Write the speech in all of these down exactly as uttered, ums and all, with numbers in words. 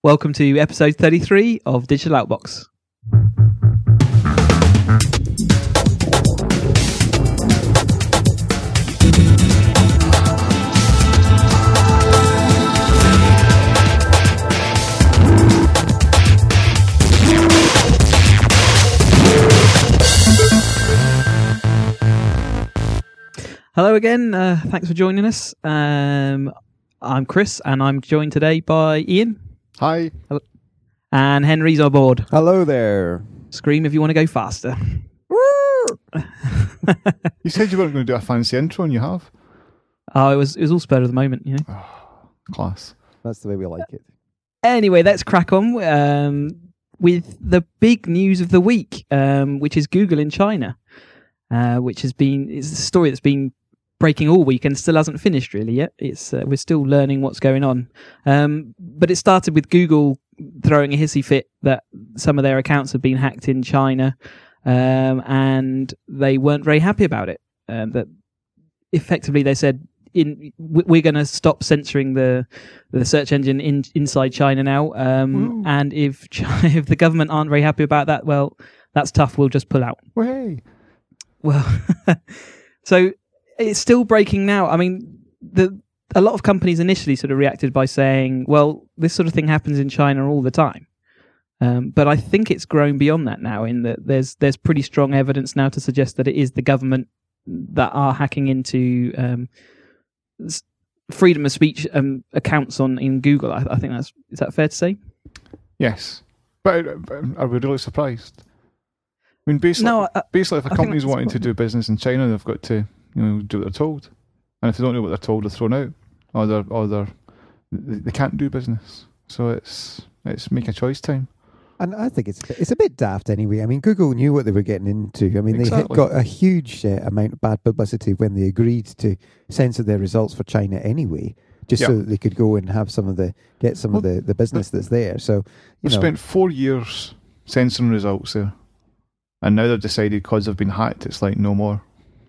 Welcome to episode thirty-three of Digital Outbox. Hello again, uh, thanks for joining us. Um, I'm Chris and I'm joined today by Ian. Hi. Hello. And Henry's on board. Hello there. Scream if you want to go faster. You said you weren't going to do a fancy intro and you have. Oh, it was it was all spurred of the moment, you know. Oh, class. That's the way we like it. Anyway, let's crack on um, with the big news of the week, um, which is Google in China, uh, which has been it's a story that's been breaking all week and still hasn't finished really yet. It's uh, we're still learning what's going on, um, but it started with Google throwing a hissy fit that some of their accounts have been hacked in China, um, and they weren't very happy about it. Um, that effectively they said, "In we're going to stop censoring the the search engine in, inside China now, um, and if if the government aren't very happy about that, well, that's tough. We'll just pull out." Way. Well, so. It's still breaking now. I mean, the a lot of companies initially sort of reacted by saying, well, this sort of thing happens in China all the time. Um, but I think it's grown beyond that now, in that there's there's pretty strong evidence now to suggest that it is the government that are hacking into um, freedom of speech um, accounts on in Google. I, I think that's is that fair to say? Yes. But, but are we really surprised? I mean, basically, no, I, basically if a I company's wanting to do business in China, they've got to you know do what they're told, and if they don't do what they're told, they're thrown out, or they're or they're they can't do business. So it's it's make a choice time. And I think it's it's a bit daft anyway. I mean, Google knew what they were getting into. I mean, Exactly. they had got a huge uh, amount of bad publicity when they agreed to censor their results for China anyway, just Yeah. so that they could go and have some of the get some of Well, the, the business that's there. So you They've know, spent four years censoring results there, and now they've decided because they've been hacked, it's like no more.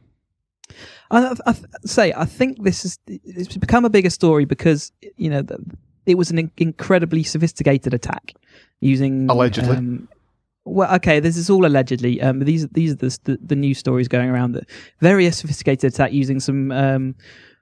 I, I th- say I think this is it's become a bigger story because you know the, it was an in- incredibly sophisticated attack using Allegedly. Um, well, okay, this is all allegedly. Um, these these are the, the the news stories going around that very sophisticated attack using some um,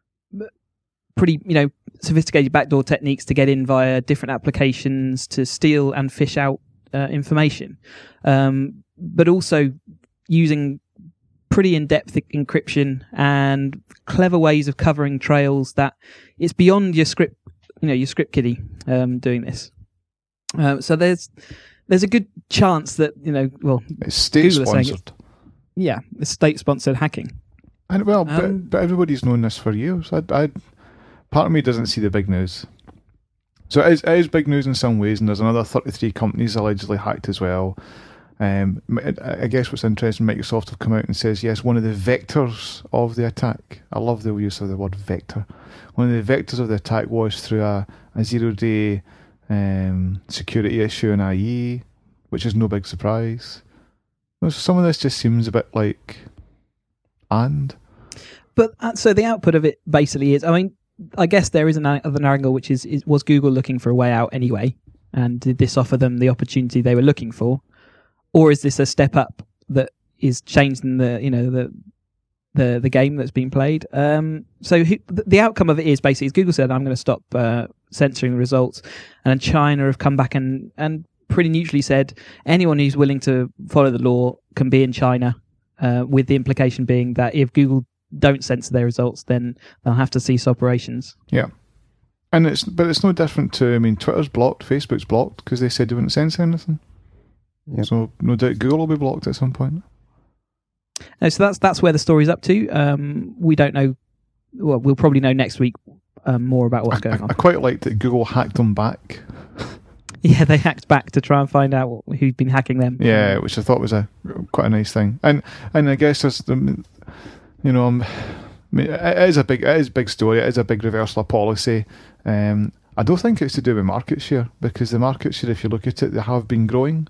pretty you know sophisticated backdoor techniques to get in via different applications to steal and fish out uh, information, um, but also using pretty in-depth encryption and clever ways of covering trails that it's beyond your script, you know, your script kiddie um, doing this. Uh, so there's there's a good chance that you know, well, It's state Google are saying sponsored. yeah, it's state-sponsored hacking. And well, Um, but, but everybody's known this for years. I, I, part of me doesn't see the big news. So it is, it is big news in some ways, and there's another thirty-three companies allegedly hacked as well. Um, I guess what's interesting, Microsoft have come out and says, yes, one of the vectors of the attack, I love the use of the word vector, one of the vectors of the attack was through a, a zero-day um, security issue in I E, which is no big surprise. So some of this just seems a bit like, and? But uh, so the output of it basically is, I mean, I guess there is an, an angle which is, is was Google looking for a way out anyway, and did this offer them the opportunity they were looking for? Or is this a step up that is changing the you know the the the game that's being played? Um, so who, the outcome of it is basically is Google said I'm going to stop uh, censoring the results, and then China have come back and and pretty neutrally said anyone who's willing to follow the law can be in China, uh, with the implication being that if Google don't censor their results, then they'll have to cease operations. Yeah. And it's but it's no different to, I mean, Twitter's blocked, Facebook's blocked, because they said they wouldn't censor anything. Yep. So no doubt Google will be blocked at some point. No, so that's that's where the story's up to. Um, we don't know. Well, we'll probably know next week um, more about what's I, going I, on. I quite like that Google hacked them back. Yeah, they hacked back to try and find out what, who'd been hacking them. Yeah, which I thought was a quite a nice thing. And and I guess there's the, you know, um, I mean, it is a big it is a big story. It is a big reversal of policy. Um, I don't think it's to do with market share, because the market share, if you look at it, they have been growing.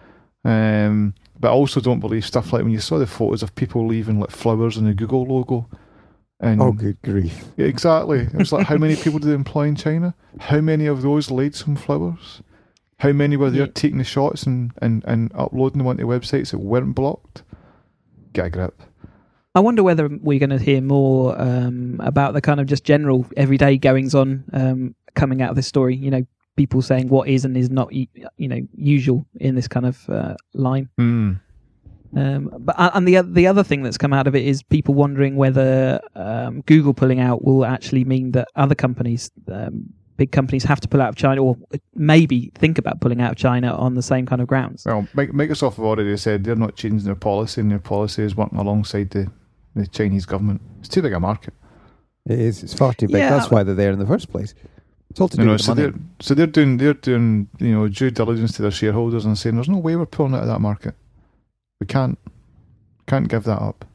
Um, but I also don't believe stuff like when you saw the photos of people leaving like flowers in the Google logo. And oh, good grief. yeah, exactly. It was like, how many people do they employ in China? How many of those laid some flowers? How many were there Yeah. taking the shots and, and, and uploading them onto websites that weren't blocked? Get a grip. I wonder whether we're going to hear more um, about the kind of just general everyday goings on um, coming out of this story. You know, people saying what is and is not, you know, usual in this kind of uh, line. Mm. Um, but and the the other thing that's come out of it is people wondering whether um, Google pulling out will actually mean that other companies, um, big companies, have to pull out of China, or maybe think about pulling out of China on the same kind of grounds. Well, Microsoft have already said they're not changing their policy, and their policy is working alongside the, the Chinese government. It's too big a market. It is. It's far too big. Yeah. That's why they're there in the first place. It's all to do You know, with the so money. they're so they're doing they're doing you know due diligence to their shareholders and saying there's no way we're pulling out of that market. We can't can't give that up.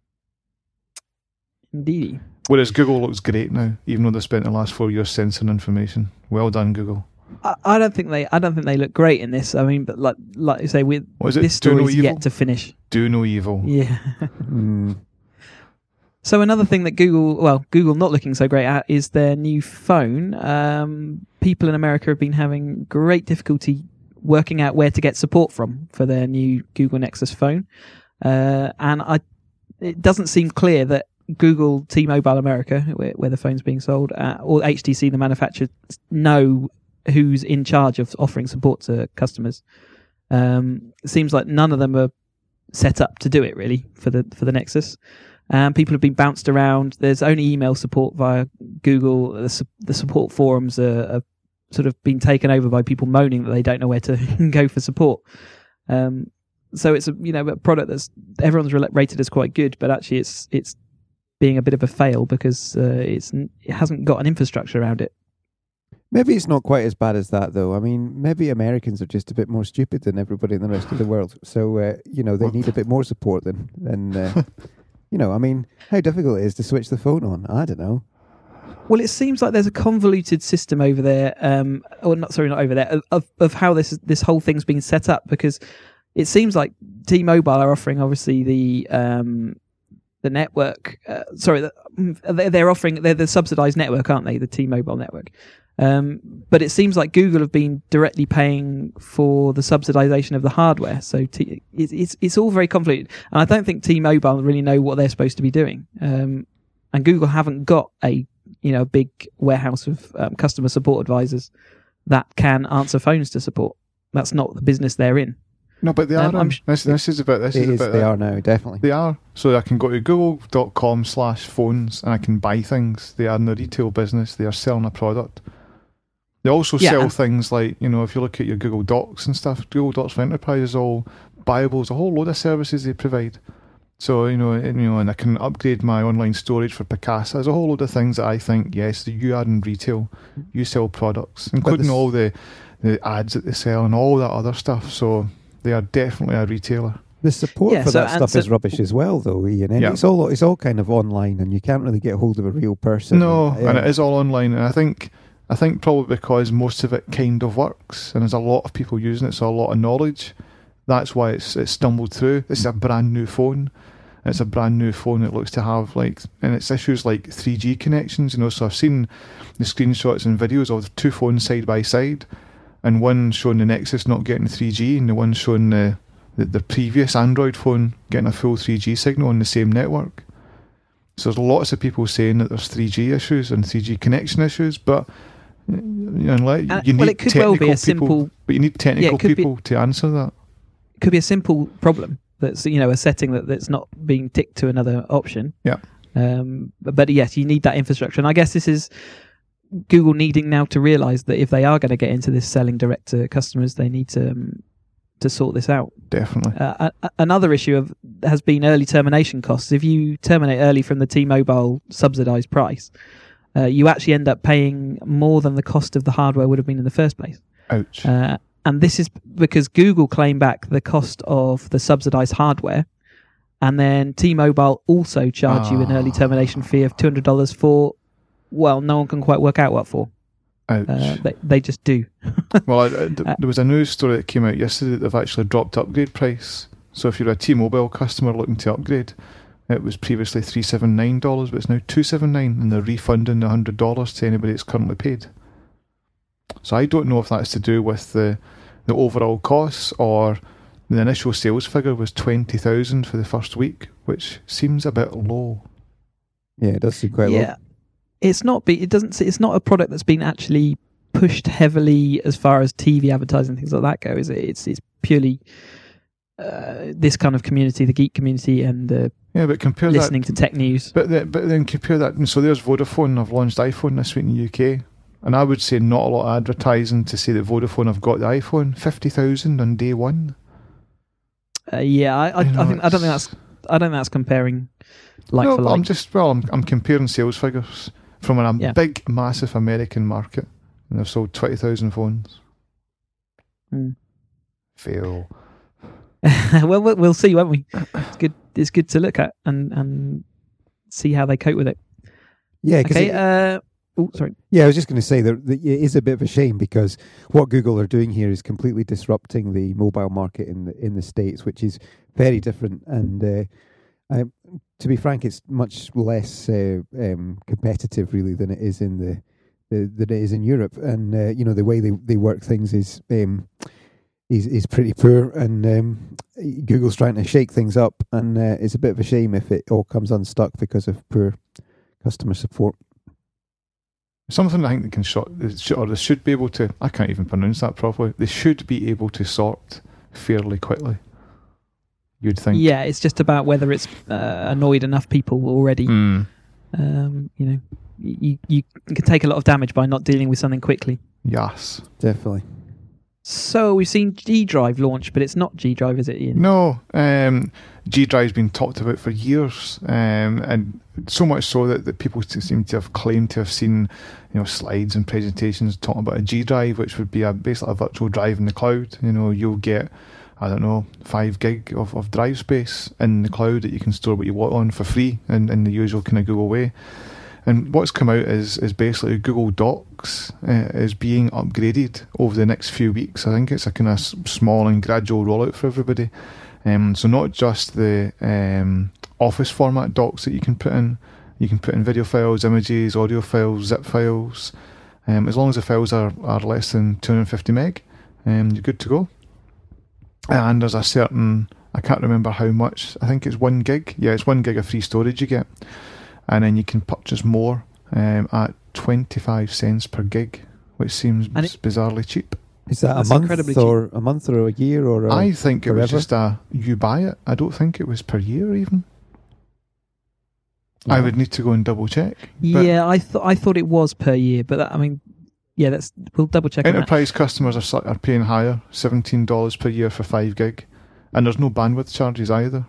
Indeed. Whereas Google looks great now, even though they spent the last four years censoring information. Well done, Google. I, I don't think they. I don't think they look great in this. I mean, but like, like you say, with What is it? this Do no story is evil? yet to finish. Do no evil. Yeah. Mm. So another thing that Google, well, Google not looking so great at is their new phone. Um, people in America have been having great difficulty working out where to get support from for their new Google Nexus phone, uh, and I, it doesn't seem clear that Google, T-Mobile America, where, where the phone's being sold, uh, or H T C, the manufacturer, know who's in charge of offering support to customers. Um, it seems like none of them are set up to do it really for the for the Nexus. Um, people have been bounced around. There's only email support via Google. The, su- the support forums are, are sort of been taken over by people moaning that they don't know where to go for support. Um, so it's a you know a product that's everyone's re- rated as quite good, but actually it's it's being a bit of a fail because uh, it's it hasn't got an infrastructure around it. Maybe it's not quite as bad as that, though. I mean, maybe Americans are just a bit more stupid than everybody in the rest of the world. So, uh, you know, they need a bit more support than, than uh, you know, I mean, how difficult it is to switch the phone on. I don't know. Well, it seems like there's a convoluted system over there, um, or not, sorry, not over there, of, of, of how this this whole thing's been set up, because it seems like T-Mobile are offering, obviously, the um, the network, uh, sorry, they're, they're offering, they're the subsidized network, aren't they, the T-Mobile network? Um, but it seems like Google have been directly paying for the subsidization of the hardware. So T- it's, it's it's all very convoluted, and I don't think T-Mobile really know what they're supposed to be doing. Um, and Google haven't got a you know big warehouse of um, customer support advisors that can answer phones to support. That's not the business they're in. No, but they Um, are. I'm in. sh- this, this is about this It is is, about they that. are now, definitely. They are. So I can go to google dot com slash phones and I can buy things. They are in the retail business. They are selling a product. They also Yeah, sell and- things like, you know, if you look at your Google Docs and stuff, Google Docs for Enterprise is all buyable. A whole load of services they provide. So, you know, and, you know, and I can upgrade my online storage for Picasa. There's a whole load of things that I think, yes, you are in retail. You sell products, including this- all the, the ads that they sell and all that other stuff. So they are definitely a retailer. The support Yeah, for so- that and stuff so- is rubbish as well, though, Ian. And Yeah. it's all it's all kind of online, and you can't really get hold of a real person. No, Uh, and it is all online, and I think I think probably because most of it kind of works, and there's a lot of people using it, so a lot of knowledge. That's why it's it's stumbled through. This is a brand new phone. It's a brand new phone that looks to have like, and it's issues like three G connections. You know, so I've seen the screenshots and videos of two phones side by side, and one showing the Nexus not getting three G, and the one showing the the, the previous Android phone getting a full three G signal on the same network. So there's lots of people saying that there's three G issues and three G connection issues, but you know, like, Uh, you need well, it could well technical be a people, simple- but you need technical it could be- people to answer that. Could be a simple problem that's you know a setting that, that's not being ticked to another option. Yeah. Um, but, but yes, you need that infrastructure, and I guess this is Google needing now to realise that if they are going to get into this selling direct to customers, they need to um, to sort this out. Definitely. Uh, a- another issue of has been early termination costs. If you terminate early from the T-Mobile subsidised price, uh, you actually end up paying more than the cost of the hardware would have been in the first place. Ouch. Uh, and this is because Google claim back the cost of the subsidized hardware, and then T-Mobile also charge you an early Ah. termination fee of two hundred dollars for, well, no one can quite work out what for. Ouch. Uh, they, they just do. well, I, I, th- uh, there was a news story that came out yesterday that they've actually dropped upgrade price. So if you're a T-Mobile customer looking to upgrade, it was previously three hundred seventy-nine dollars, but it's now two hundred seventy-nine dollars, and they're refunding the one hundred dollars to anybody that's currently paid. So I don't know if that's to do with the the overall costs, or the initial sales figure was twenty thousand for the first week, which seems a bit low. Yeah, it does seem quite yeah, low. it's not. Be, it doesn't. It's not a product that's been actually pushed heavily as far as T V advertising, things like that go. Is it? It's it's purely uh, this kind of community, the geek community, and the Yeah, but compare listening that, to tech news. But the, but then compare that. And so there's Vodafone. I've launched iPhone this week in the U K, and I would say not a lot of advertising to say that Vodafone have got the iPhone. Fifty thousand on day one. Uh, yeah, I, I, You know, I think I don't think it's- that's I don't think that's comparing like no, for but like. I'm just well, I'm I'm comparing sales figures from a Yeah. big, massive American market, and they've sold twenty thousand phones. Mm. Fail. well, we'll we'll see, won't we? It's good. It's good to look at and and see how they cope with it. Yeah, because Okay. Uh, oh, sorry. yeah, I was just going to say that, that it is a bit of a shame because what Google are doing here is completely disrupting the mobile market in the in the States, which is very different. And uh, I, to be frank, it's much less uh, um, competitive, really, than it is in the, the than it is in Europe. And uh, you know, the way they, they work things is um, is is pretty poor. And um, Google's trying to shake things up, and uh, it's a bit of a shame if it all comes unstuck because of poor customer support. Something I think they can sort, or they should be able to. I can't even pronounce that properly. They should be able to sort fairly quickly. You'd think. Yeah, it's just about whether it's uh, annoyed enough people already. Mm. Um, you know, you you can take a lot of damage by not dealing with something quickly. Yes. Definitely. So we've seen G Drive launch, but it's not G Drive, is it, Ian? No, um, G Drive's been talked about for years, um, and so much so that, that people seem to have claimed to have seen, you know, slides and presentations talking about a G Drive, which would be a basically a virtual drive in the cloud. You know, you'll get, I don't know, five gig of, of drive space in the cloud that you can store what you want on for free in, in the usual kind of Google way. And what's come out is is basically Google Docs uh, is being upgraded over the next few weeks. I think it's a kind of s- small and gradual rollout for everybody. Um, so not just the um, Office format docs that you can put in. You can put in video files, images, audio files, zip files. Um, as long as the files are, are less than two hundred fifty meg, um, you're good to go. And there's a certain, I can't remember how much, I think it's one gig. Yeah, it's one gig of free storage you get. And then you can purchase more um, at twenty-five cents per gig, which seems And it- bizarrely cheap. Is that That's a month incredibly or a month or a year or a I think it was forever? just a, you buy it. I don't think it was per year even. I Yeah. would need to go and double check. But Yeah, I thought I thought it was per year, but that, I mean, yeah, that's we'll double check on that. enterprise customers are, su- are paying higher, seventeen dollars per year for five gig. And there's no bandwidth charges either.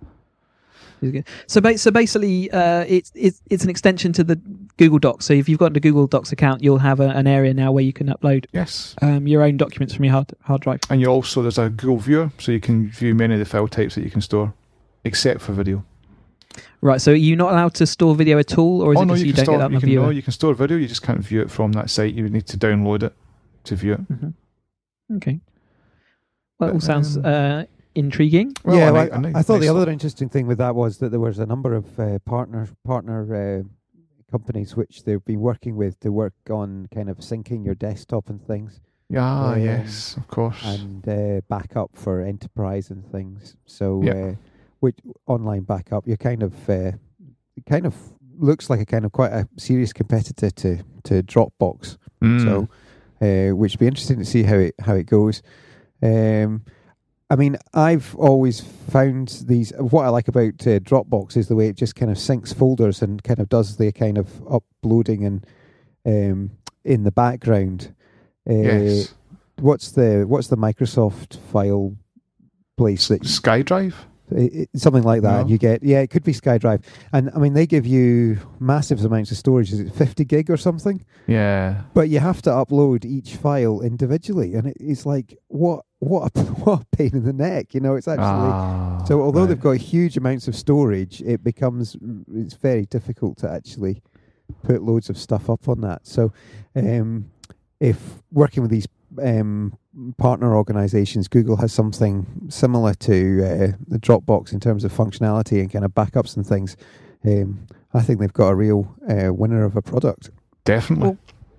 So, ba- so basically, uh, it's it's it's an extension to the Google Docs. So if you've got a Google Docs account, you'll have a, an area now where you can upload Yes. um, your own documents from your hard hard drive. And you also, there's a Google Viewer, so you can view many of the file types that you can store, except for video. Right. So you're not allowed to store video at all, or is oh it no, just you you, can don't store. get that on You the can, viewer? no, you can store video. You just can't view it from that site. You would need to download it to view it. Mm-hmm. Okay. Well, it all But, sounds um, uh, intriguing. Well, yeah, a well, ni- a ni- I, I thought nice the little- other interesting thing with that was that there was a number of uh, partner partner uh, companies which they've been working with to work on kind of syncing your desktop and things, Yeah, Um, yes, of course. and uh, backup for enterprise and things. So, Yeah. uh, which online backup, you're kind of uh, it kind of looks like a kind of quite a serious competitor to to Dropbox. Mm. So, uh, which would be interesting to see how it how it goes. Um, I mean, I've always found these. What I like about uh, Dropbox is the way it just kind of syncs folders and kind of does the kind of uploading and um, in the background. Uh, yes. What's the what's the Microsoft file place that SkyDrive? it, it- something like that? No. And you get yeah, it could be SkyDrive, and I mean they give you massive amounts of storage. Is it fifty gig or something? Yeah. But you have to upload each file individually, and it, it's like what what a, what a pain in the neck, you know. It's actually Ah, so although right. they've got huge amounts of storage, it becomes it's very difficult to actually put loads of stuff up on that. So um, if working with these um, partner organizations, Google has something similar to uh, the Dropbox in terms of functionality and kind of backups and things, um, I think they've got a real uh, winner of a product. Definitely. Well,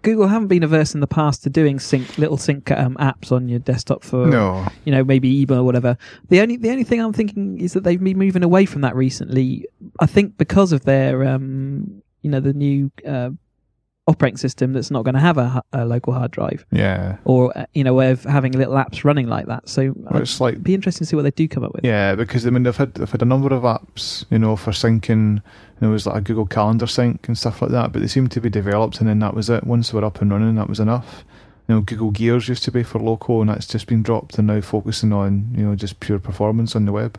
Google haven't been averse in the past to doing sync little sync um, apps on your desktop for No. you know, maybe email or whatever. The only the only thing I'm thinking is that they've been moving away from that recently. I think because of their um, you know, the new uh, operating system that's not going to have a, a local hard drive, Yeah. or uh, you know, way of having little apps running like that. So Well, it's like it'd be interesting to see what they do come up with. yeah, because I mean they've had they've had a number of apps, you know, for syncing. There was like a Google Calendar sync and stuff like that, but they seemed to be developed, and then that was it. Once they were up and running, that was enough. You know, Google Gears used to be for local, and that's just been dropped, and now focusing on, you know, just pure performance on the web.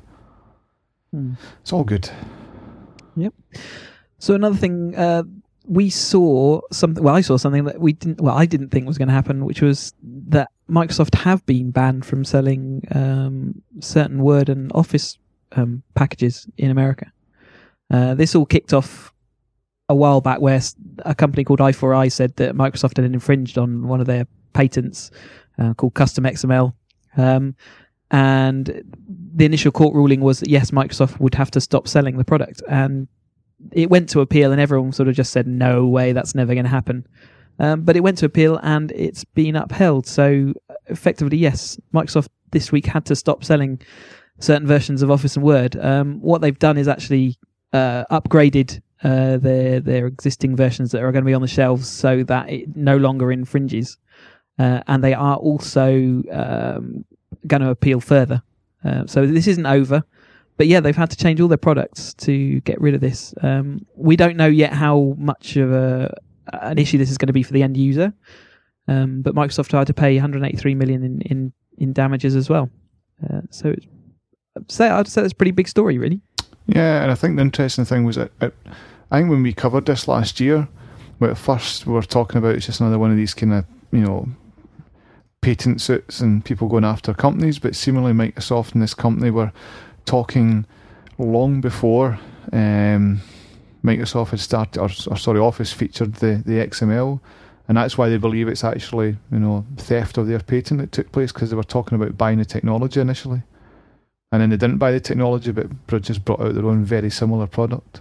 Hmm. It's all good. Yep. So another thing, uh, we saw something. Well, I saw something that we didn't. Well, I didn't think was going to happen, which was that Microsoft have been banned from selling um, certain Word and Office um, packages in America. Uh, this all kicked off a while back, where a company called I four I said that Microsoft had infringed on one of their patents uh, called Custom X M L. Um, and the initial court ruling was that yes, Microsoft would have to stop selling the product. And it went to appeal, and everyone sort of just said, no way, that's never going to happen. Um, but it went to appeal, and it's been upheld. So effectively, yes, Microsoft this week had to stop selling certain versions of Office and Word. Um, what they've done is actually uh, upgraded uh, their their existing versions that are going to be on the shelves so that it no longer infringes. Uh, and they are also um, going to appeal further. Uh, so this isn't over. But yeah, they've had to change all their products to get rid of this. Um, we don't know yet how much of a an issue this is going to be for the end user. Um, but Microsoft had to pay one hundred eighty-three million in, in, in damages as well. Uh, so it's, I'd say I'd say it's a pretty big story, really. Yeah, and I think the interesting thing was that it, I think when we covered this last year, when at first we were talking about it's just another one of these kind of, you know, patent suits and people going after companies, but seemingly Microsoft and this company were talking long before um, Microsoft had started, or, or sorry, Office featured the, the X M L, and that's why they believe it's actually, you know, theft of their patent that took place, because they were talking about buying the technology initially, and then they didn't buy the technology, but just brought out their own very similar product.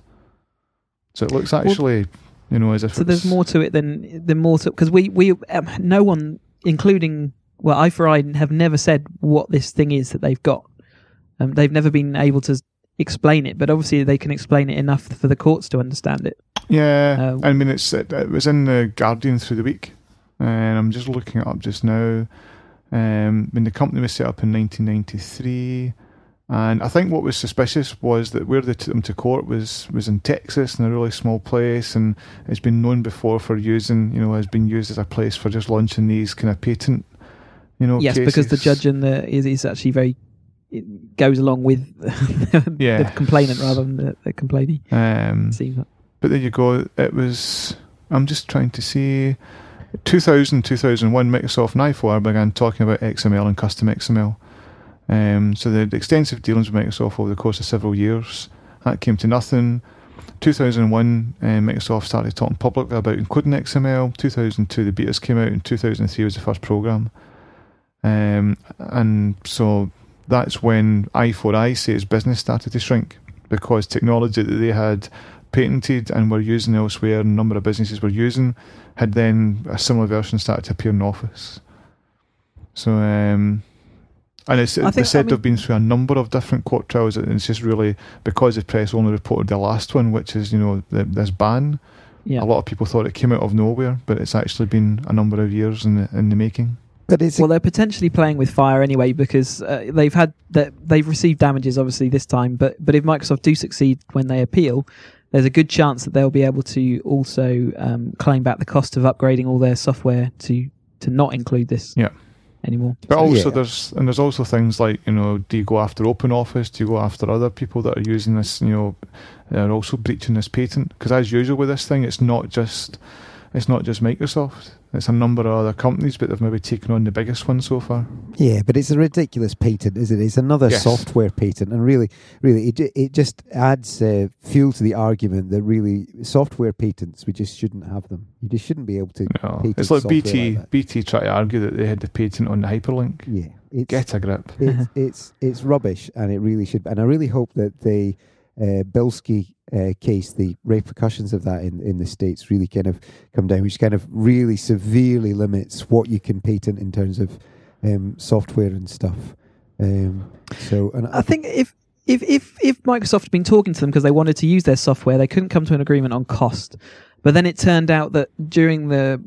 So it looks actually, well, you know, as if so it's, there's more to it than than more to, because we we um, no one, including well, I four I have never said what this thing is that they've got. Um, they've never been able to explain it, but obviously they can explain it enough for the courts to understand it. Yeah, uh, I mean, it's it, it was in the Guardian through the week, and I'm just looking it up just now. Um, when the company was set up in nineteen ninety-three, and I think what was suspicious was that where they took them to court was was in Texas, in a really small place, and it's been known before for using, you know, has been used as a place for just launching these kind of patent, you know, yes, cases. because the judge in the is, is actually very. It goes along with yeah. the complainant rather than the, the complainee. Um, but there you go. It was. I'm just trying to see. two thousand, two thousand one, Microsoft and I four I began talking about X M L and custom X M L. Um, so the, the extensive dealings with Microsoft over the course of several years, that came to nothing. two thousand one, um, Microsoft started talking publicly about including X M L. two thousand two, the betas came out, and two thousand three was the first program. Um, and so that's when I four I say its business started to shrink, because technology that they had patented and were using elsewhere, and a number of businesses were using, had then a similar version started to appear in Office. So, um, and it's, think, they said I mean, they've been through a number of different court trials, and it's just really because the press only reported the last one, which is, you know, the, this ban. Yeah. A lot of people thought it came out of nowhere, but it's actually been a number of years in the, in the making. But it's well, they're potentially playing with fire anyway, because uh, they've had that they've received damages obviously this time. But but if Microsoft do succeed when they appeal, there's a good chance that they'll be able to also um, claim back the cost of upgrading all their software to to not include this. Yeah. Anymore. But also yeah. there's and there's also things like, you know, do you go after Open Office? Do you go after other people that are using this? You know, are also breaching this patent? Because as usual with this thing, it's not just it's not just Microsoft. It's a number of other companies, but they've maybe taken on the biggest one so far. Yeah, but it's a ridiculous patent, isn't it? It's another yes. software patent, and really, really, it it just adds uh, fuel to the argument that really software patents, we just shouldn't have them. You just shouldn't be able to. No. Patent It's like B T. like that. B T tried to argue that they had the patent on the hyperlink. Yeah, it's, Get a grip. It's it's it's rubbish, and it really should. And I really hope that they, uh, Bilski uh, case, the repercussions of that in, in the States really kind of come down, which kind of really severely limits what you can patent in terms of um, software and stuff. Um, so, and I think if if if if Microsoft had been talking to them because they wanted to use their software, they couldn't come to an agreement on cost. But then it turned out that during the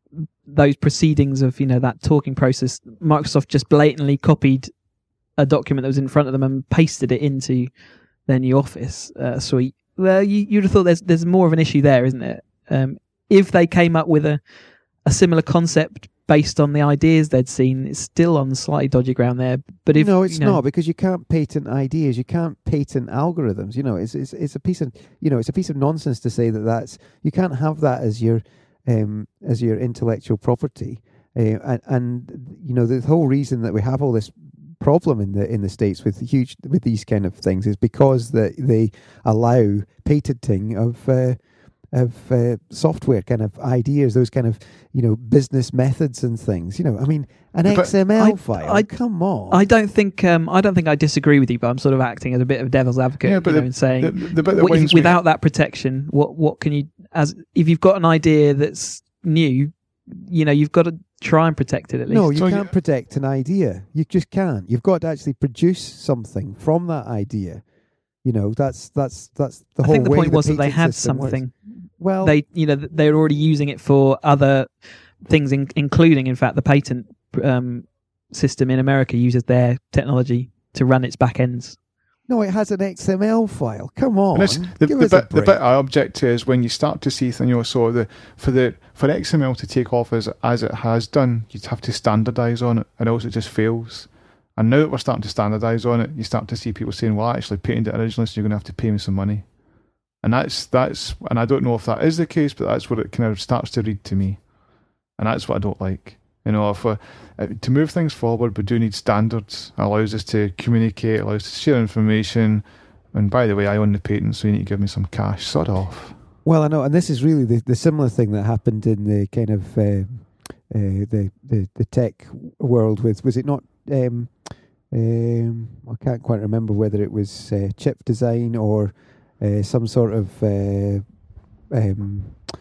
those proceedings of, you know, that talking process, Microsoft just blatantly copied a document that was in front of them and pasted it into their new Office uh, suite. Well, you, you'd have thought there's there's more of an issue there, isn't it? Um, if they came up with a, a similar concept based on the ideas they'd seen, it's still on slightly dodgy ground there. But if no, it's you know, not, because you can't patent ideas. You can't patent algorithms. You know, it's it's it's a piece of you know it's a piece of nonsense to say that that's you can't have that as your um, as your intellectual property. Uh, and, and you know the whole reason that we have all this problem in the in the States with huge with these kind of things is because that they allow patenting of uh, of uh, software kind of ideas, those kind of you know business methods and things. You know, I mean, an But X M L I- file. I- come on. I don't think um, I don't think I disagree with you, but I'm sort of acting as a bit of devil's advocate, Yeah, but you know, the- and saying the, the bit that what, if- wins me- without that protection, what what can you as if you've got an idea that's new, you know, you've got to try and protect it at least. No, you So can't you- protect an idea. You just can't. You've got to actually produce something from that idea. You know, that's that's that's the I whole think the way point was that they patent had system works. something. Well, They, you know, they're already using it for other things, in, including, in fact, the patent um, system in America uses their technology to run its back ends. no, it has an X M L file. Come on, And it's, the, give the, us a bit, the break. bit I object to is when you start to see, you know, so the for the for X M L to take off as as it has done, you'd have to standardise on it, and else it just fails. And now that we're starting to standardise on it, you start to see people saying, "Well, I actually patented it originally, so you're going to have to pay me some money." And that's that's, and I don't know if that is the case, but that's what it kind of starts to read to me, and that's what I don't like. You know, if uh, to move things forward, we do need standards. It allows us to communicate, allows us to share information. And by the way, I own the patent, so you need to give me some cash. Sod off. Well, I know, and this is really the, the similar thing that happened in the kind of uh, uh, the, the the tech world with was it not? Um, um, I can't quite remember whether it was uh, chip design or uh, some sort of uh, um,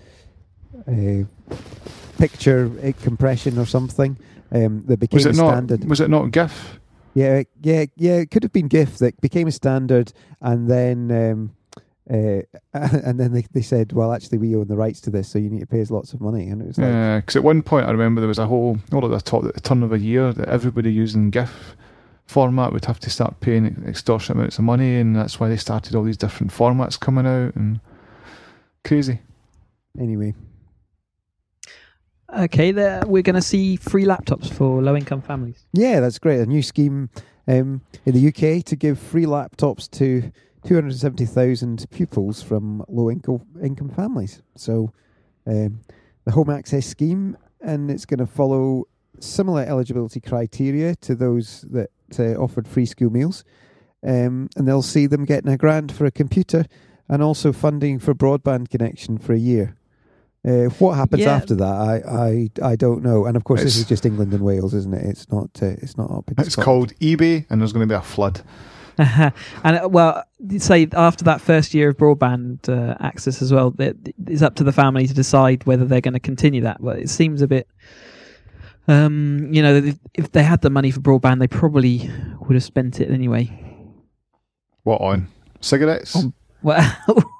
uh, picture uh, compression or something um, that became Was a it not? standard. Was it not GIF? Yeah, yeah, yeah. It could have been GIF that became a standard, and then um, uh, and then they, they said, well, actually, we own the rights to this, so you need to pay us lots of money. And it was like, Yeah, because at one point I remember there was a whole, all at the top, at the turn of a year, that everybody using GIF format would have to start paying extortionate amounts of money, and that's why they started all these different formats coming out, and crazy. anyway. Okay, there we're going to see free laptops for low-income families. Yeah, that's great. A new scheme um, in the U K to give free laptops to two hundred seventy thousand pupils from low-income income families. So um, the Home Access Scheme, and it's going to follow similar eligibility criteria to those that uh, offered free school meals. Um, and they'll see them getting a grant for a computer and also funding for broadband connection for a year. Uh, what happens Yeah. after that, I, I I don't know. And of course, this It's- is just England and Wales, isn't it? It's not. Uh, it's not up in It's Scotland. called eBay, and there's going to be a flood. and uh, well, say after that first year of broadband uh, access as well, that it's up to the family to decide whether they're going to continue that. Well, it seems a bit, um, you know, if, if they had the money for broadband, they probably would have spent it anyway. What on? Cigarettes? On- Well,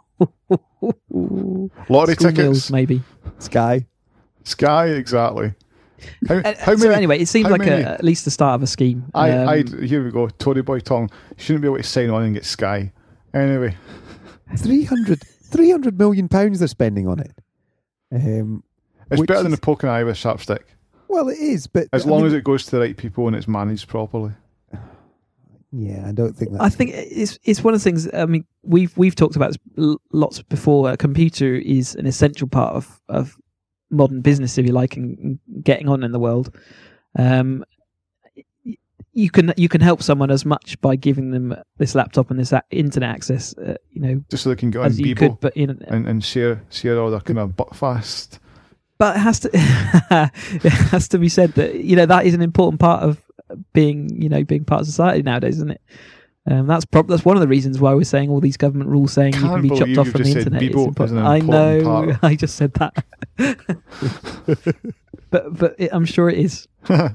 Lottery school tickets? meals, maybe. Sky. Sky, exactly. How, Uh, how so many? anyway, it seems how like many- a, at least the start of a scheme. I, Um, I, here we go. Tory boy Tom. You shouldn't be able to sign on and get Sky. Anyway, three hundred, three hundred million pounds they're spending on it. Um, it's Which better than is- a poking eye with a sharp stick. well, it is, but As I long mean, as it goes to the right people and it's managed properly. yeah, I don't think that. I think it's it's one of the things. I mean, we've we've talked about this l- lots before. A computer is an essential part of, of modern business, if you like, and and getting on in the world. Um, y- you can you can help someone as much by giving them this laptop and this a- internet access, uh, you know, Just so they can get on as you Bebo could. But in, and, and share share all their kind of butt fast. but it has to it has to be said that you know that is an important part of being you know being part of society nowadays, isn't it? Um, that's prob- that's one of the reasons why we're saying all these government rules saying Can't you can be chopped believe off you've from the just said internet. It's Bebo impo- is an I know, important part. I just said that, but but it, I'm sure it is.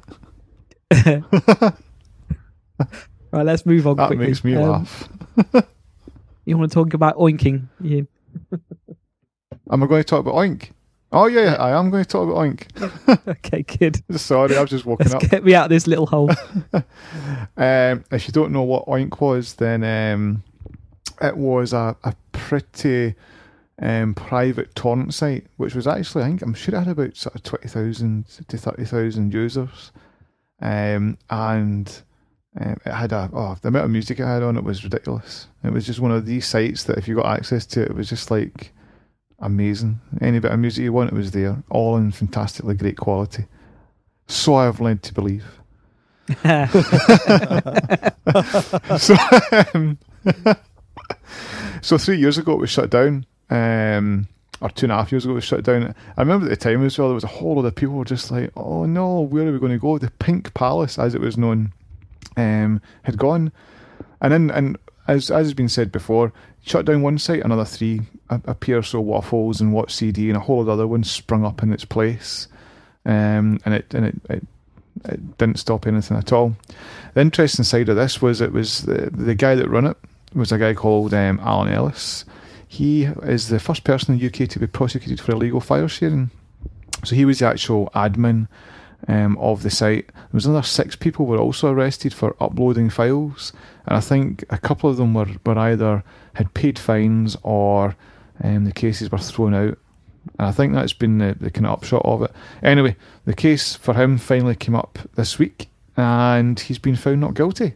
Right, let's move on That quickly. makes me Um, laugh. You want to talk about oinking? Yeah. Am I going to talk about Oink? Oh yeah, I am going to talk about Oink. Okay, good. Sorry, I was just walking Let's up. get me out of this little hole. Um, if you don't know what Oink was, then um, it was a, a pretty um, private torrent site, which was actually, I think, I'm sure it had about sort of twenty thousand to thirty thousand users. Um, and um, it had a, oh, the amount of music it had on it was ridiculous. It was just one of these sites that if you got access to it, it was just like amazing. Any bit of music you want, it was there, all in fantastically great quality. So I've led to believe. so, um, so three years ago it was shut down, um, or two and a half years ago it was shut down. I remember at the time as well, there was a whole lot of people were just like, oh no, where are we going to go? The Pink Palace, as it was known, um, had gone. And then, and as as has been said before, shut down one site, another three appear, so Waffles and Watch C D and a whole lot of other ones sprung up in its place. Um, and it and it, it it didn't stop anything at all. The interesting side of this was it was the, the guy that run it was a guy called um, Alan Ellis. He is the first person in the U K to be prosecuted for illegal file sharing. So he was the actual admin um, of the site. There was another six people were also arrested for uploading files, and I think a couple of them were, were either had paid fines or um, the cases were thrown out. And I think that's been the, the kind of upshot of it. Anyway, the case for him finally came up this week, and he's been found not guilty.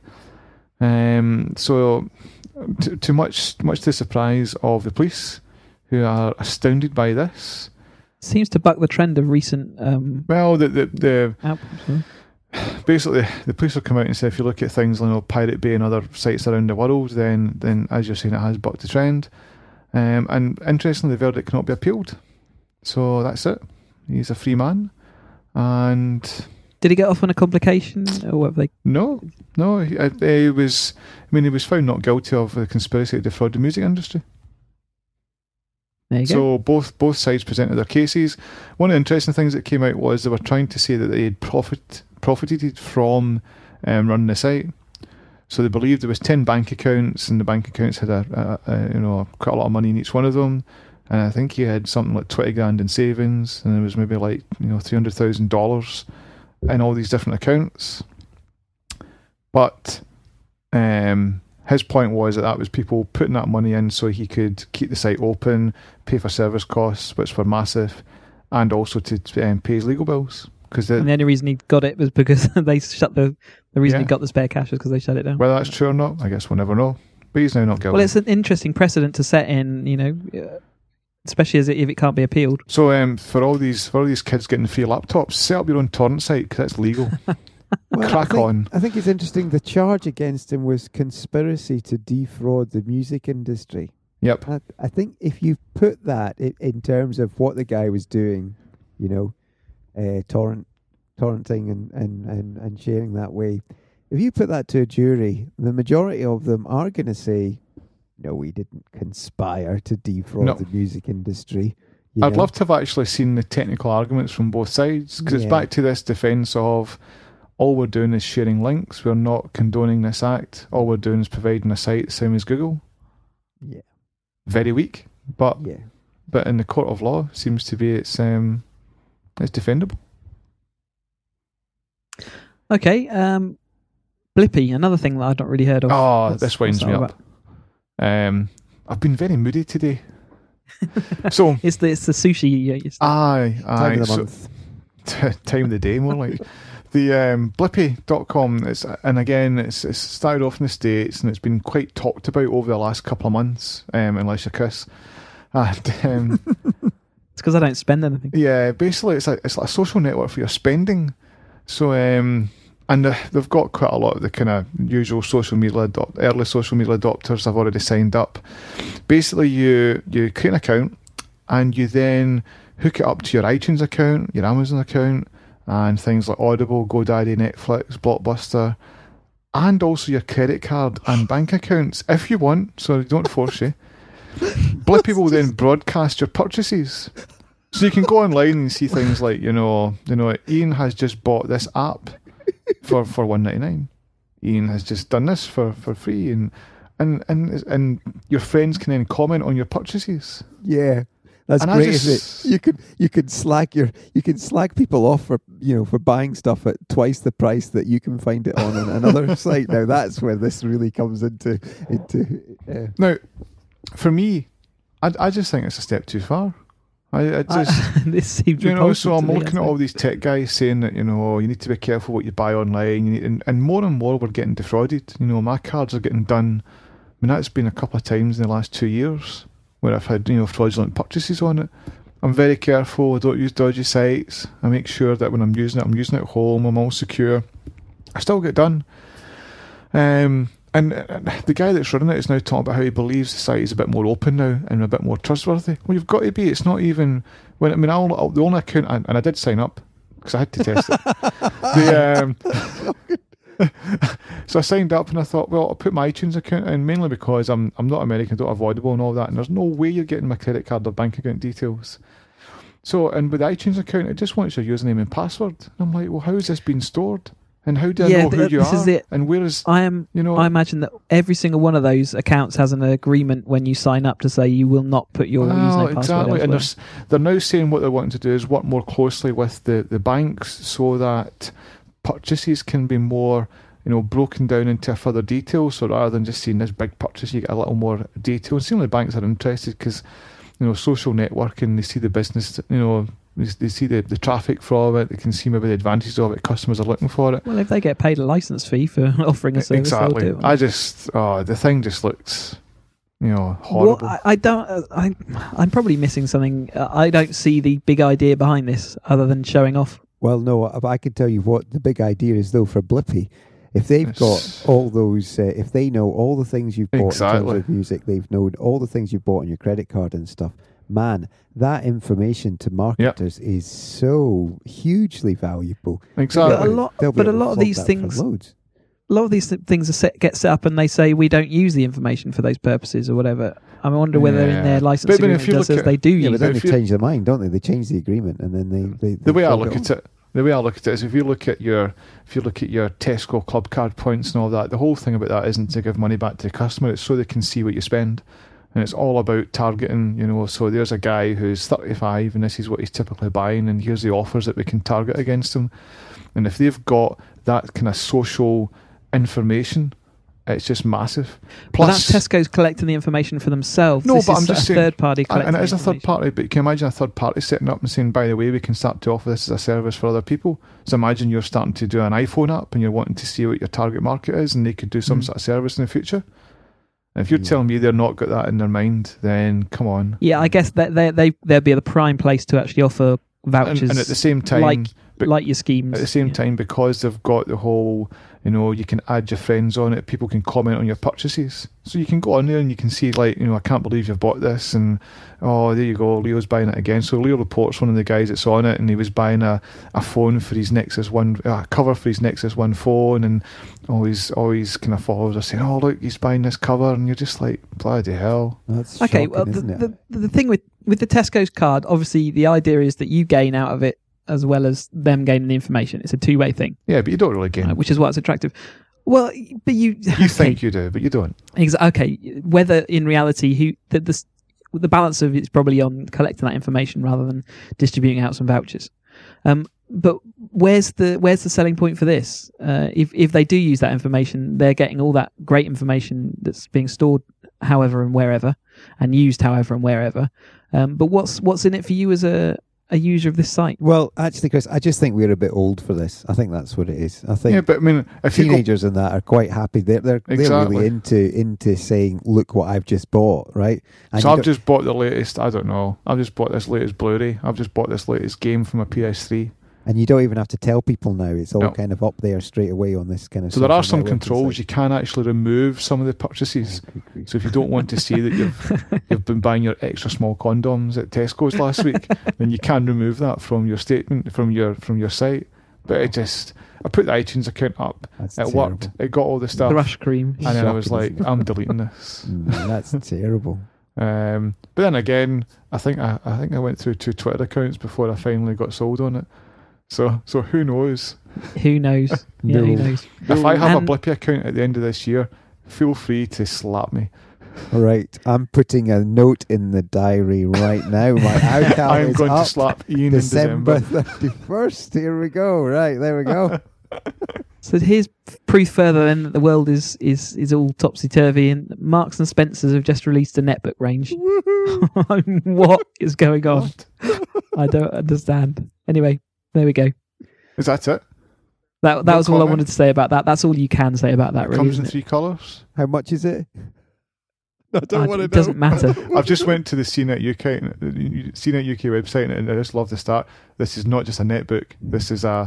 Um, so, to, to much much to the surprise of the police, who are astounded by this. Seems to buck the trend of recent um, Well, the the, the outputs. basically the police have come out and said if you look at things like you know, Pirate Bay and other sites around the world, then then as you're saying, it has bucked the trend. Um, and interestingly, the verdict cannot be appealed. So that's it. He's a free man. And Did he get off on a complication, or what have they? no, no, he, uh, he was. I mean, he was found not guilty of a conspiracy to defraud the music industry. There you go. So both both sides presented their cases. One of the interesting things that came out was they were trying to say that they had profit profited from um, running the site. So they believed there was ten bank accounts, and the bank accounts had a, a, a you know quite a lot of money in each one of them. And I think he had something like twenty grand in savings, and there was maybe like you know three hundred thousand dollars in all these different accounts. But um, his point was that that was people putting that money in so he could keep the site open, pay for service costs, which were massive, and also to um, pay his legal bills. Because and the only reason he got it was because they shut the. The reason Yeah. he got the spare cash was because they shut it down. whether that's true or not, I guess we'll never know. But he's now not guilty. Well, it's an interesting precedent to set in, you know, uh, especially as it, if it can't be appealed. So um, for all these for all these kids getting free laptops, set up your own torrent site because that's legal. Well, Crack I think, on. I think it's interesting. The charge against him was conspiracy to defraud the music industry. Yep. I, I think if you put that in, in terms of what the guy was doing, you know, uh, torrent, torrenting and, and, and, and sharing that way, if you put that to a jury, the majority of them are going to say, no, we didn't conspire to defraud No. the music industry. You I'd know? love to have actually seen the technical arguments from both sides, because Yeah. it's back to this defence of all we're doing is sharing links. We're not condoning this act. All we're doing is providing a site the same as Google. Yeah, Very weak, but yeah. but in the court of law, seems to be it's um it's defendable. Okay, um, Blippy, another thing that I've not really heard of. Oh, What's- this what's winds me that up. Um, I've been very moody today. So It's the it's the sushi. Yeah, it's aye, Time aye. of the So, month. t- time of the day, more like. The um, Blippy dot com, it's, and again, it's, it's started off in the States and it's been quite talked about over the last couple of months, um, unless you're Chris. And um, It's because I don't spend anything. yeah, basically, it's like, it's like a social network for your spending. So, um, and uh, they've got quite a lot of the kind of usual social media, adop- early social media adopters have already signed up. Basically, you, you create an account and you then hook it up to your iTunes account, your Amazon account, and things like Audible, GoDaddy, Netflix, Blockbuster, and also your credit card and bank accounts if you want. So don't force you. Blippy will then broadcast your purchases. So you can go online and see things like, you know, you know, Ian has just bought this app for, for one ninety-nine. Ian has just done this for, for free, and, and and and your friends can then comment on your purchases. Yeah. That's And I great, just- isn't it? You could you could slag your you can slag people off for you know for buying stuff at twice the price that you can find it on another site. Now that's where this really comes into into. Uh, Now, for me, I, I just think it's a step too far. I, I just. I, this seems You know, repulsive so I'm to me, looking at I all think. these tech guys saying that, you know, you need to be careful what you buy online, you need, and, and more and more we're getting defrauded. You know, my cards are getting done. I mean, that's been a couple of times in the last two years where I've had, you know, fraudulent purchases on it. I'm very careful. I don't use dodgy sites. I make sure that when I'm using it, I'm using it at home. I'm all secure. I still get done. Um, and, and the guy that's running it is now talking about how he believes the site is a bit more open now and a bit more trustworthy. Well, you've got to be. It's not even. When I mean, I'll, I'll, the only account, and, and I did sign up because I had to test it. the, um, so I signed up and I thought, well, I'll put my iTunes account in, mainly because I'm I'm not American, don't have Audible and all that, and there's no way you're getting my credit card or bank account details. So, and with the iTunes account, it just wants your username and password. And I'm like, well, how is this being stored? And how do I Yeah, know who th- you this are? is it. And where is, I am. you know? I imagine that every single one of those accounts has an agreement when you sign up to say you will not put your Well, username exactly, password and elsewhere. there's, they're now saying what they're wanting to do is work more closely with the, the banks so that purchases can be more, you know, broken down into further detail. So rather than just seeing this big purchase, you get a little more detail. And seemingly banks are interested because, you know, social networking, they see the business, you know, they, they see the, the traffic from it, they can see maybe the advantages of it, customers are looking for it. Well, if they get paid a license fee for offering a service, Exactly. they'll do it. I just, oh, the thing just looks, you know, horrible. Well, I, I don't. Uh, I, I'm probably missing something. Uh, I don't see the big idea behind this other than showing off. well, no, I, I can tell you what the big idea is though for Blippy. If they've Yes. got all those, uh, if they know all the things you've bought Exactly. in terms of music, they've known all the things you've bought on your credit card and stuff. Man, that information to marketers is so hugely valuable. Exactly. But a lot, They'll be but a able to lot of flog these that for things, a loads. lot of these th- things are set, get set up, and they say we don't use the information for those purposes or whatever. I wonder whether in Yeah. their license But, I mean, agreement if you it look says at- they do Yeah, but use then it. they if you- change their mind, don't they? They change the agreement and then they. they, they The way I flog look on. at it, the way I look at it is, if you look at your, if you look at your Tesco club card points and all that, the whole thing about that isn't to give money back to the customer. It's so they can see what you spend, and it's all about targeting. You know, so there's a guy who's thirty-five, and this is what he's typically buying, and here's the offers that we can target against him. And if they've got that kind of social information, it's just massive. Well, Plus, that's Tesco's collecting the information for themselves. No, This but is I'm just a saying- third party And, collecting and it is a the third information. party, but can you imagine a third party setting up and saying, by the way, we can start to offer this as a service for other people? So imagine you're starting to do an iPhone app and you're wanting to see what your target market is, and they could do some Mm. sort of service in the future. And if you're Yeah. telling me they're not got that in their mind, then come on. Yeah, I guess that they they they'd be the prime place to actually offer And, vouchers, and at the same time, like but like your schemes. at the same Yeah. time, because they've got the whole, you know, you can add your friends on it, people can comment on your purchases. So you can go on there and you can see, like, you know, I can't believe you've bought this, and oh, there you go, Leo's buying it again. So Leo reports one of the guys that's on it, and he was buying a, a phone for his Nexus One, a cover for his Nexus One phone, and always always kind of followers are saying, oh, look, he's buying this cover, and you're just like, bloody hell. That's Okay, shocking, well, the, isn't it? the the thing with with the Tesco's card, obviously, the idea is that you gain out of it as well as them gaining the information. It's a two way thing, Yeah, but you don't really gain. uh, which is why it's attractive. Well, but you You think you do, but you don't. Exa- okay, whether in reality who the, the s- the balance of it's probably on collecting that information rather than distributing out some vouchers. Um, but where's the where's the selling point for this? Uh, if if they do use that information, they're getting all that great information that's being stored however and wherever, and used however and wherever. Um, but what's what's in it for you as a a user of this site? Well, actually, Chris, I just think we're a bit old for this. I think that's what it is. I think Yeah, but I mean, if you go, teenagers and that are quite happy. They're they're, they're Exactly. really into into saying, "Look what I've just bought," right? And so you I've don't- just bought the latest, I don't know, I've just bought this latest Blu-ray, I've just bought this latest game from a P S three. and you don't even have to tell people now. It's all No. kind of up there straight away on this kind of. So there are social some networking controls. site. You can actually remove some of the purchases. So if you don't want to see that you've you've been buying your extra small condoms at Tesco's last week, then you can remove that from your statement, from your from your site. But it just, I put the iTunes account up. That's It terrible. worked. It got all the stuff. Thrush cream. And then I was Shocking. like, I'm deleting this. Mm, that's terrible. Um, but then again, I think I, I think I went through two Twitter accounts before I finally got sold on it. So so who knows? Who knows? Yeah, who No. knows? If I have And- a Blippy account at the end of this year, feel free to slap me. All right, I'm putting a note in the diary right now. My outcome I am is going up to slap Ian December in December. thirty-first. Here we go. Right, there we go. So here's proof further then that the world is is is all topsy turvy, and Marks and Spencers have just released a netbook range. Woohoo. What is going on? What? I don't understand. Anyway, there we go. Is that it? That that No was all I comment? wanted to say about that. That's all you can say about that, It really. comes Isn't in it? three colours. How much is it? I don't Uh, want to it know. doesn't matter. I've just went to the C net U K C net U K website, and I just love the start. This is not just a netbook. This is a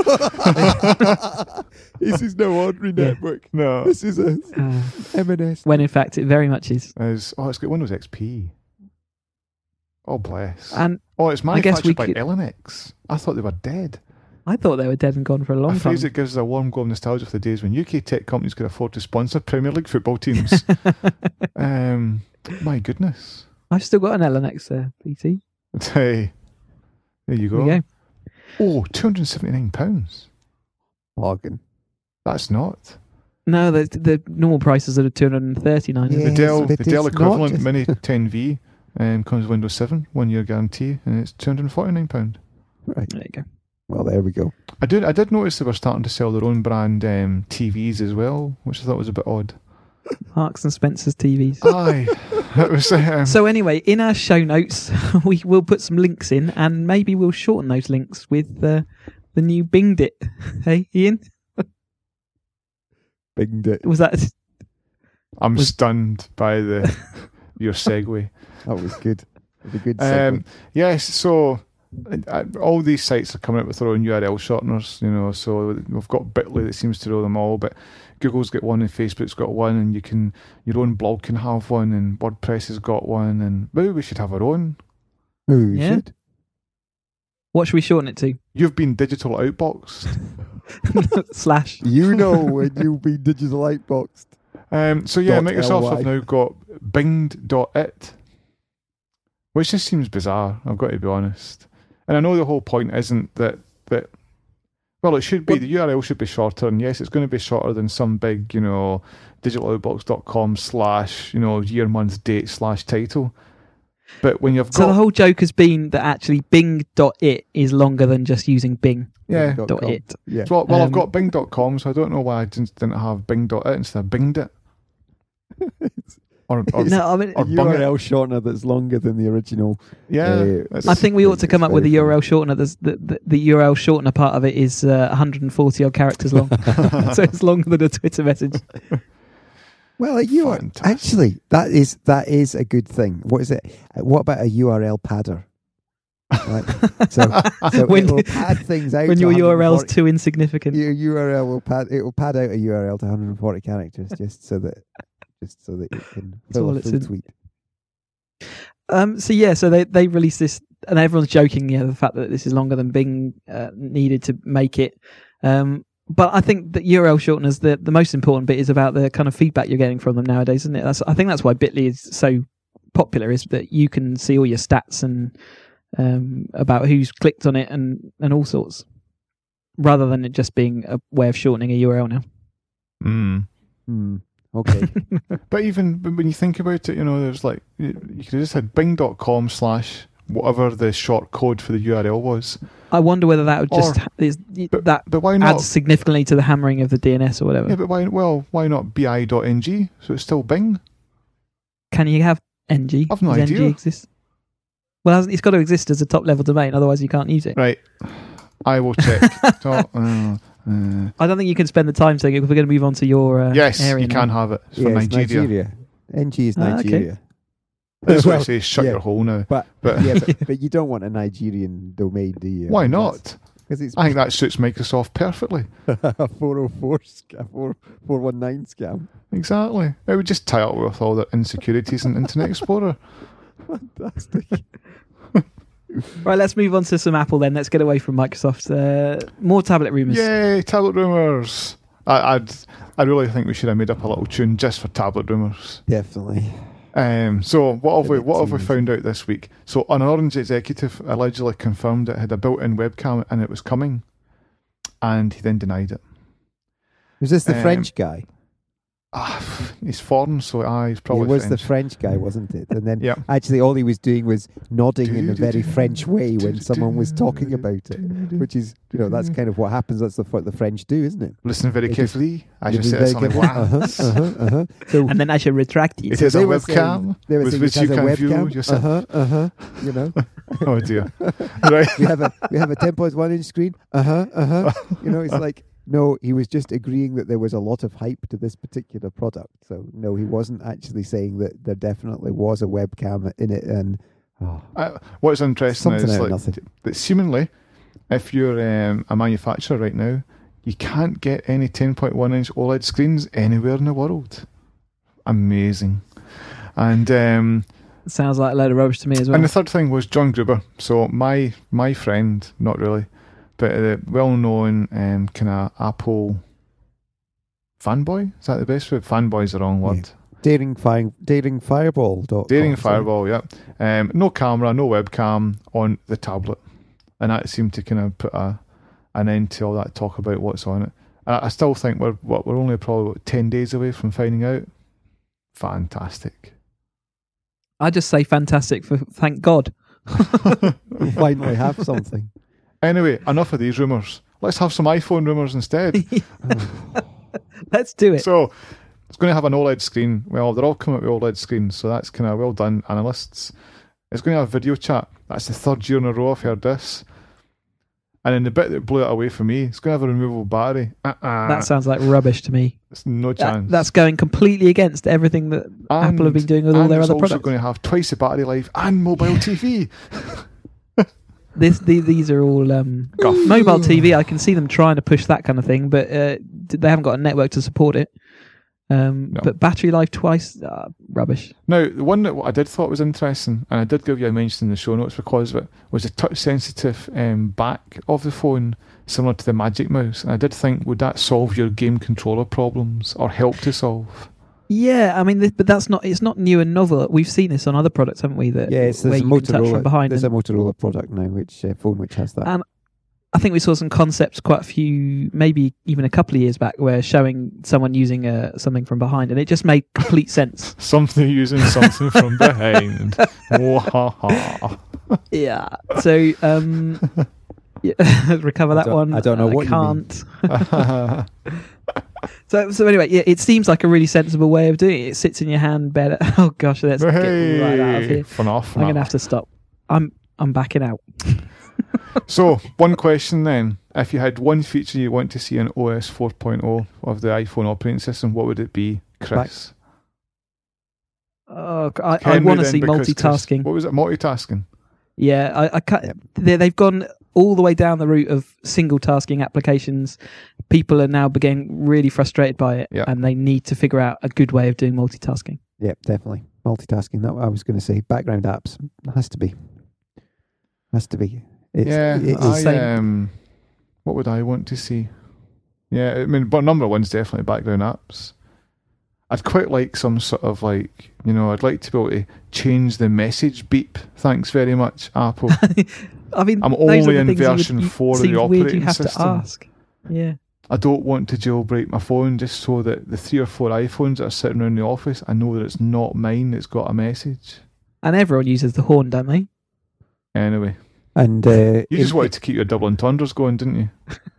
This is no ordinary Yeah. network. no. This is a Uh, M and S. when in fact it very much is. Is oh, it's got Windows X P. Oh bless. And Oh, it's I guess manufactured we by could- Elenex. I thought they were dead. I thought they were dead and gone for a long A time. phrase that gives us a warm glow of nostalgia for the days when U K tech companies could afford to sponsor Premier League football teams. um, my goodness. I've still got an L N X there, P T. Hey, there you There go. we go. Oh, two hundred seventy-nine pounds. Bargain. That's not. No, the the normal prices are two hundred and thirty nine. Yeah. The Yes, Dell, but the Dell it's not equivalent just- Mini ten V um, comes with Windows seven, one year guarantee, and it's two hundred forty-nine pounds. Right. There you go. Well, there we go. I did I did notice they were starting to sell their own brand um, T Vs as well, which I thought was a bit odd. Marks and Spencer's T Vs. Aye. It was, um, So anyway, in our show notes, we will put some links in, and maybe we'll shorten those links with uh, the new Binged It. Hey, Ian, Binged it. was that? I'm was- stunned by the your segue. That was good. It was a good Um, segment. yes, so uh, all these sites are coming out with their own U R L shorteners, you know. So we've got Bitly that seems to know them all, but Google's got one and Facebook's got one, and you can your own blog can have one, and WordPress has got one, and maybe we should have our own. Ooh, we yeah. should. What should we shorten it to? You've been digital outboxed. Slash. You know when you'll be digital outboxed. Um, so yeah, Dot Microsoft L Y. have now got binged dot it, which just seems bizarre. I've got to be honest. And I know the whole point isn't that that. Well, it should be What- the U R L should be shorter, and yes, it's going to be shorter than some big, you know, digital outbox dot com slash, you know, year, month, date slash title. But when you've So got the whole joke has been that actually Bing dot it is longer than just using Bing yeah, Dot dot com. it. Yeah. well, well I've Um, got bing dot com, so I don't know why I didn't, didn't have bing dot it instead of binged it. Or, or No, I mean, or A bung U R it. L shortener that's longer than the original. Yeah, uh, it's- I think we ought to It's come up with a very U R L shortener. There's the, the, the U R L shortener part of it is uh, one hundred forty odd characters long, so it's longer than a Twitter message. Well, a U R L Fantastic. actually that is that is a good thing. What is it? Uh, What about a U R L padder? Right. So, so When- it will pad things out When to your U R L's one hundred forty too insignificant. Your U R L will pad it will pad out a U R L to one hundred forty characters just so that just so that it can That's fill all a it's full in. tweet. Um, so yeah, so they they released this, and everyone's joking, yeah, the fact that this is longer than Bing uh, needed to make it. Um, but I think that U R L shorteners, the the most important bit is about the kind of feedback you're getting from them nowadays, isn't it? That's, I think that's why Bitly is so popular, is that you can see all your stats and um, about who's clicked on it and and all sorts, rather than it just being a way of shortening a U R L now. Mm. Hmm. Okay. But even but when you think about it, you know, there's like, you, you could have just had bing dot com slash whatever the short code for the U R L was. I wonder whether that would just Or- is, But, that but why not? adds significantly to the hammering of the D N S or whatever. Yeah, but why, well, why not bi dot n g? So it's still Bing? Can you have N G? I've no Does N G idea. exist? Well, hasn't- it's got to exist as a top level domain, otherwise you can't use it. Right. I will check. Dot, uh, uh, I don't think you can spend the time saying it. If we're going to move on to your uh, yes, area you now. can have it. It's yeah, for it's Nigeria. Nigeria. N G is Ah, okay. Nigeria. That's what Well, I say, shut yeah. your hole now. But, But- yeah, but, but you don't want a Nigerian domain, do you? Why not? Because it's I think that suits Microsoft perfectly. a four oh four scam, four four one nine scam. Exactly. It would just tie up with all the insecurities in Internet Explorer. Fantastic. Right, let's move on to some Apple then. Let's get away from Microsoft. Uh, more tablet rumours. Yay, tablet rumours. I, I'd, I really think we should have made up a little tune just for tablet rumours. Definitely. Um, so what have we Bit what have we teasy. found out this week? So an Orange executive allegedly confirmed it had a built-in webcam and it was coming, and he then denied it. Was this the Um, French guy? Ah, he's foreign, so ah, he's probably It was French. the French guy, wasn't it? And then Yeah. actually all he was doing was nodding in a very Do-do-do. French way when someone was talking Do-do-do. about it, which is, you know, that's kind of what happens. That's the, what the French do, isn't it? Listen very They just- carefully. I They just be said very something careful. once. Uh-huh, uh-huh, uh-huh. So And then I should retract it. It so is a they were saying- webcam they were with saying which it you has a can view webcam. yourself. Uh-huh, uh-huh, you know. Oh dear. Right. we have a we have a ten point one inch screen. Uh-huh, uh-huh. You know, it's like, no, he was just agreeing that there was a lot of hype to this particular product. So no, he wasn't actually saying that there definitely was a webcam in it. And oh, Uh, what's interesting Something is out of like, nothing. that seemingly, if you're um, a manufacturer right now, you can't get any ten point one inch OLED screens anywhere in the world. Amazing. And um, Sounds like a load of rubbish to me as well. and the third thing was John Gruber. So my my friend, not really, but a well-known um, kind of Apple fanboy. Is that the best word? Fanboy's the wrong word. daring fire, daring fireball. dot com, Daring sorry. Fireball, yeah. Um, no camera, no webcam on the tablet, and that seemed to kind of put a an end to all that talk about what's on it. I, I still think we're what, we're only probably what, ten days away from finding out. Fantastic. I just say fantastic for thank God. We finally have something. Anyway, enough of these rumours. Let's have some iPhone rumours instead. Let's do it. So it's going to have an OLED screen. Well, they're all coming out with OLED screens, so that's kind of well done, analysts. It's going to have video chat. That's the third year in a row I've heard this. And then the bit that blew it away for me, it's going to have a removable battery. Uh-uh. That sounds like rubbish to me. There's no That, chance. that's going completely against everything that Apple have been doing with all and their it's other also products. going to have twice the battery life and mobile T V. This, the, these are all um, Guff. mobile T V. I can see them trying to push that kind of thing, but uh, d- they haven't got a network to support it. Um, No. But battery life twice, uh, rubbish. Now, the one that I did thought was interesting, and I did give you a mention in the show notes because of it, was the touch-sensitive um, back of the phone, similar to the Magic Mouse. And I did think, would that solve your game controller problems or help to solve? Yeah, I mean, th- but that's not. It's not new and novel. We've seen this on other products, haven't we? That Yeah, it's where there's a you can touch from Motorola. behind. There's a and- Motorola product now, which uh, phone which has that. And I think we saw some concepts quite a few, maybe even a couple of years back, where showing someone using uh, something from behind, and it just made complete sense. Something using something from behind. Wahaha. Yeah. So um, yeah, recover I that don't- one. I don't know I what you mean. can't. So, so anyway, yeah, it seems like a really sensible way of doing it. It sits in your hand better. Oh gosh, let's get right out of Hey, here. fun off. I'm gonna have to stop. I'm I'm backing out. So, one question then. If you had one feature you want to see in O S four point oh of the iPhone operating system, what would it be, Chris? Oh, I, I Henry want to then, see because Chris- multitasking. what was it, multitasking? Yeah, I, I can't, Yep. they, they've gone all the way down the route of single tasking applications. People are now getting really frustrated by it, Yeah. and they need to figure out a good way of doing multitasking. Yep, definitely. Multitasking. That I was going to say. Background apps has to be. Has to be. It's, yeah, it is- I, same. um, what would I want to see? Yeah, I mean, but number one's definitely background apps. I'd quite like some sort of like, you know, I'd like to be able to change the message beep. Thanks very much, Apple. I mean, I'm those are only the in things you would- version you- four of the seems weird operating you have system. to ask. Yeah. I don't want to jailbreak my phone just so that the three or four iPhones that are sitting around the office, I know that it's not mine that's got a message. And everyone uses the horn, don't they? Anyway, and uh, you just it- wanted to keep your double entendres going, didn't you?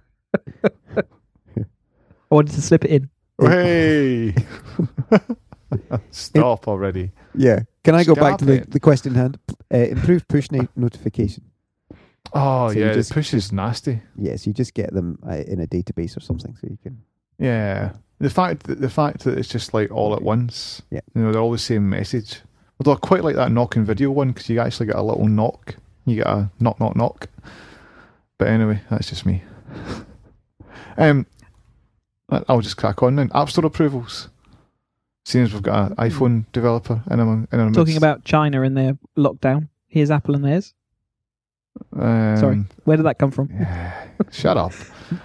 I wanted to slip it in. Hey! Stop already. Yeah. Can I go back Stop to the, it. the question in hand? Uh, improved push na- notification. Oh, So you yeah, just- the push is nasty. Yes, you just get them uh, in a database or something, so you can. Yeah. The fact that the fact that it's just like all at once. Yeah. You know, they're all the same message. Although I quite like that knocking video one because you actually get a little knock. You get a knock, knock, knock. But anyway, that's just me. um, I'll just crack on then. App Store approvals. Seeing as we've got an iPhone developer in our, in our Talking midst. about China and their lockdown. Here's Apple and theirs. Um, Sorry, where did that come from? Yeah, shut up.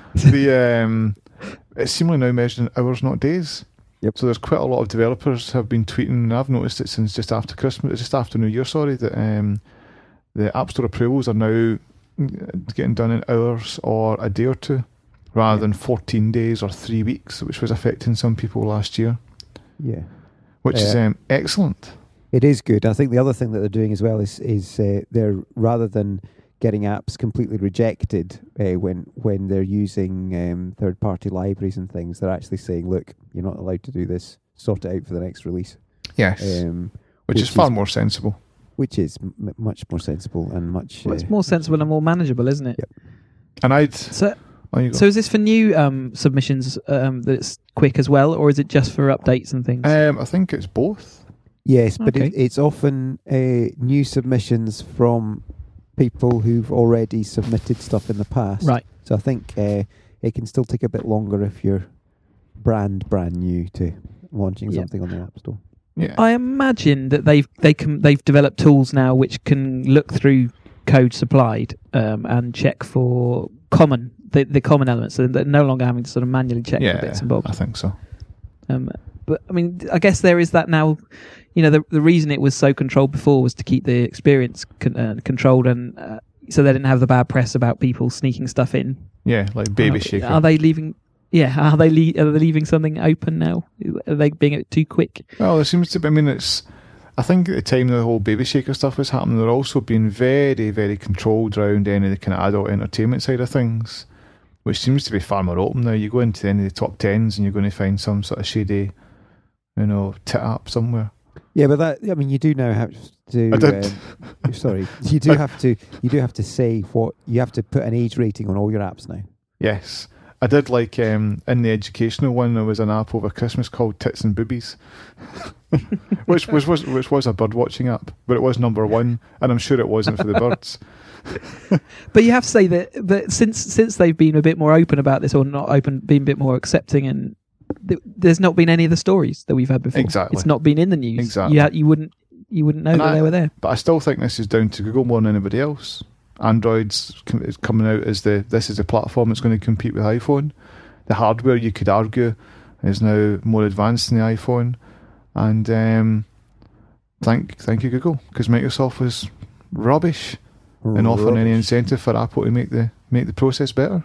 The um, it's seemingly now measured in hours, not days. Yep. So there's quite a lot of developers have been tweeting, and I've noticed it since just after Christmas, just after New Year, sorry, that um, the App Store approvals are now getting done in hours or a day or two, rather yeah. than fourteen days or three weeks, which was affecting some people last year. Yeah. Which Uh, is um, excellent. It is good. I think the other thing that they're doing as well is is uh, they're rather than getting apps completely rejected uh, when when they're using um, third party libraries and things, they're actually saying, look, you're not allowed to do this. Sort it out for the next release. Yes. Um, which, which is far is, more sensible. Which is m- much more sensible and much. Well, uh, it's more sensible and more manageable, isn't it? Yep. And I'd. So, oh, you go. so is this for new um, submissions um, that it's quick as well, or is it just for updates and things? Um, I think it's both. Yes, but Okay. it, it's often uh, new submissions from people who've already submitted stuff in the past. Right. So I think uh, it can still take a bit longer if you're brand brand new to launching Yeah. something on the App Store. Yeah. I imagine that they've they can they've developed tools now which can look through code supplied um, and check for common the, the common elements, so they're no longer having to sort of manually check yeah, for bits and bobs. I think so. Um, but I mean, I guess there is that now. You know, the the reason it was so controlled before was to keep the experience con- uh, controlled, and uh, so they didn't have the bad press about people sneaking stuff in. Yeah, like Baby are, Shaker. Are they leaving? Yeah, are they le- are they leaving something open now? Are they being too quick? Well, there seems to be. I mean, it's. I think at the time the whole Baby Shaker stuff was happening, they're also being very, very controlled around any of the kind of adult entertainment side of things, which seems to be far more open now. You go into any of the top tens and you're going to find some sort of shady, you know, tit app somewhere. Yeah, but that I mean, you do now have to. I did. Um, sorry, you do have to. You do have to say what you have to put an age rating on all your apps now. Yes. I did like um, in the educational one there was an app over Christmas called Tits and Boobies, which was, was which was a bird watching app, but it was number one, and I'm sure it wasn't for the birds. But you have to say that, that since since they've been a bit more open about this, or not open, being a bit more accepting, and th- there's not been any of the stories that we've had before. Exactly. It's not been in the news. Exactly. You, ha- you wouldn't you wouldn't know And that I- they were there. But I still think this is down to Google more than anybody else. Android's com- is coming out as the this is a platform that's going to compete with iPhone. The hardware, you could argue, is now more advanced than the iPhone, and um, thank thank you Google, because Microsoft was rubbish in offering any incentive for Apple to make the make the process better.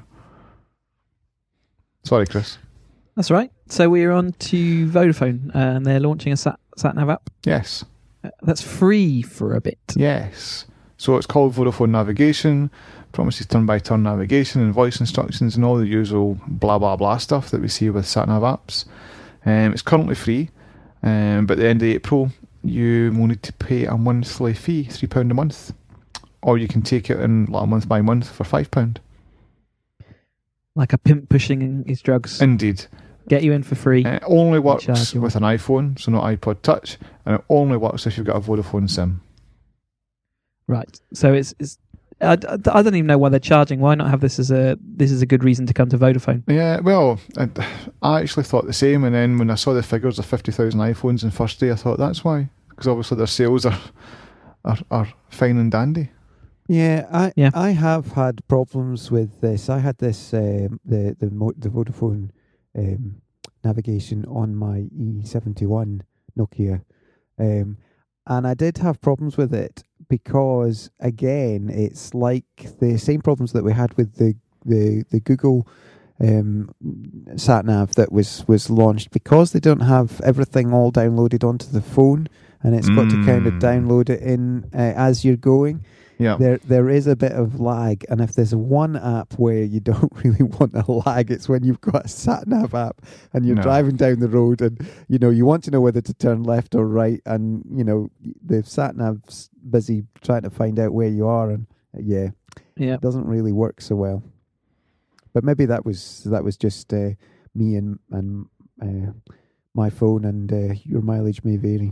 Sorry, Chris. That's right. So we're on to Vodafone, uh, and they're launching a sat sat nav app Yes, uh, that's free for a bit. yes. So it's called Vodafone Navigation. Promises turn-by-turn navigation and voice instructions and all the usual blah blah blah stuff that we see with sat-nav apps. Um, it's currently free, um, but at the end of April you will need to pay a monthly fee, three pound a month, or you can take it in like a month by month for five pound. Like a pimp pushing his drugs. Indeed, Get you in for free. and it only works charge you. with an iPhone, so not iPod Touch, and it only works if you've got a Vodafone SIM. Right. So it's, it's I, I I don't even know why they're charging. Why not have this as a this is a good reason to come to Vodafone? Yeah, well, I, I actually thought the same, and then when I saw the figures of fifty thousand iPhones in first day, I thought that's why, because obviously their sales are, are are fine and dandy. Yeah, I Yeah. I have had problems with this. I had this um, the the Mo- the Vodafone um, navigation on my E seventy-one Nokia, um, and I did have problems with it because again, it's like the same problems that we had with the the the Google um, sat nav that was was launched, because they don't have everything all downloaded onto the phone, and it's got to kind of Mm. download it in uh, as you're going. Yeah, There, there is a bit of lag, and if there's one app where you don't really want a lag, it's when you've got a sat nav app and you're No. driving down the road, and you know you want to know whether to turn left or right, and you know the sat nav's busy trying to find out where you are, and uh, yeah, Yeah. it doesn't really work so well. But maybe that was that was just uh, me and and uh, my phone, and uh, your mileage may vary.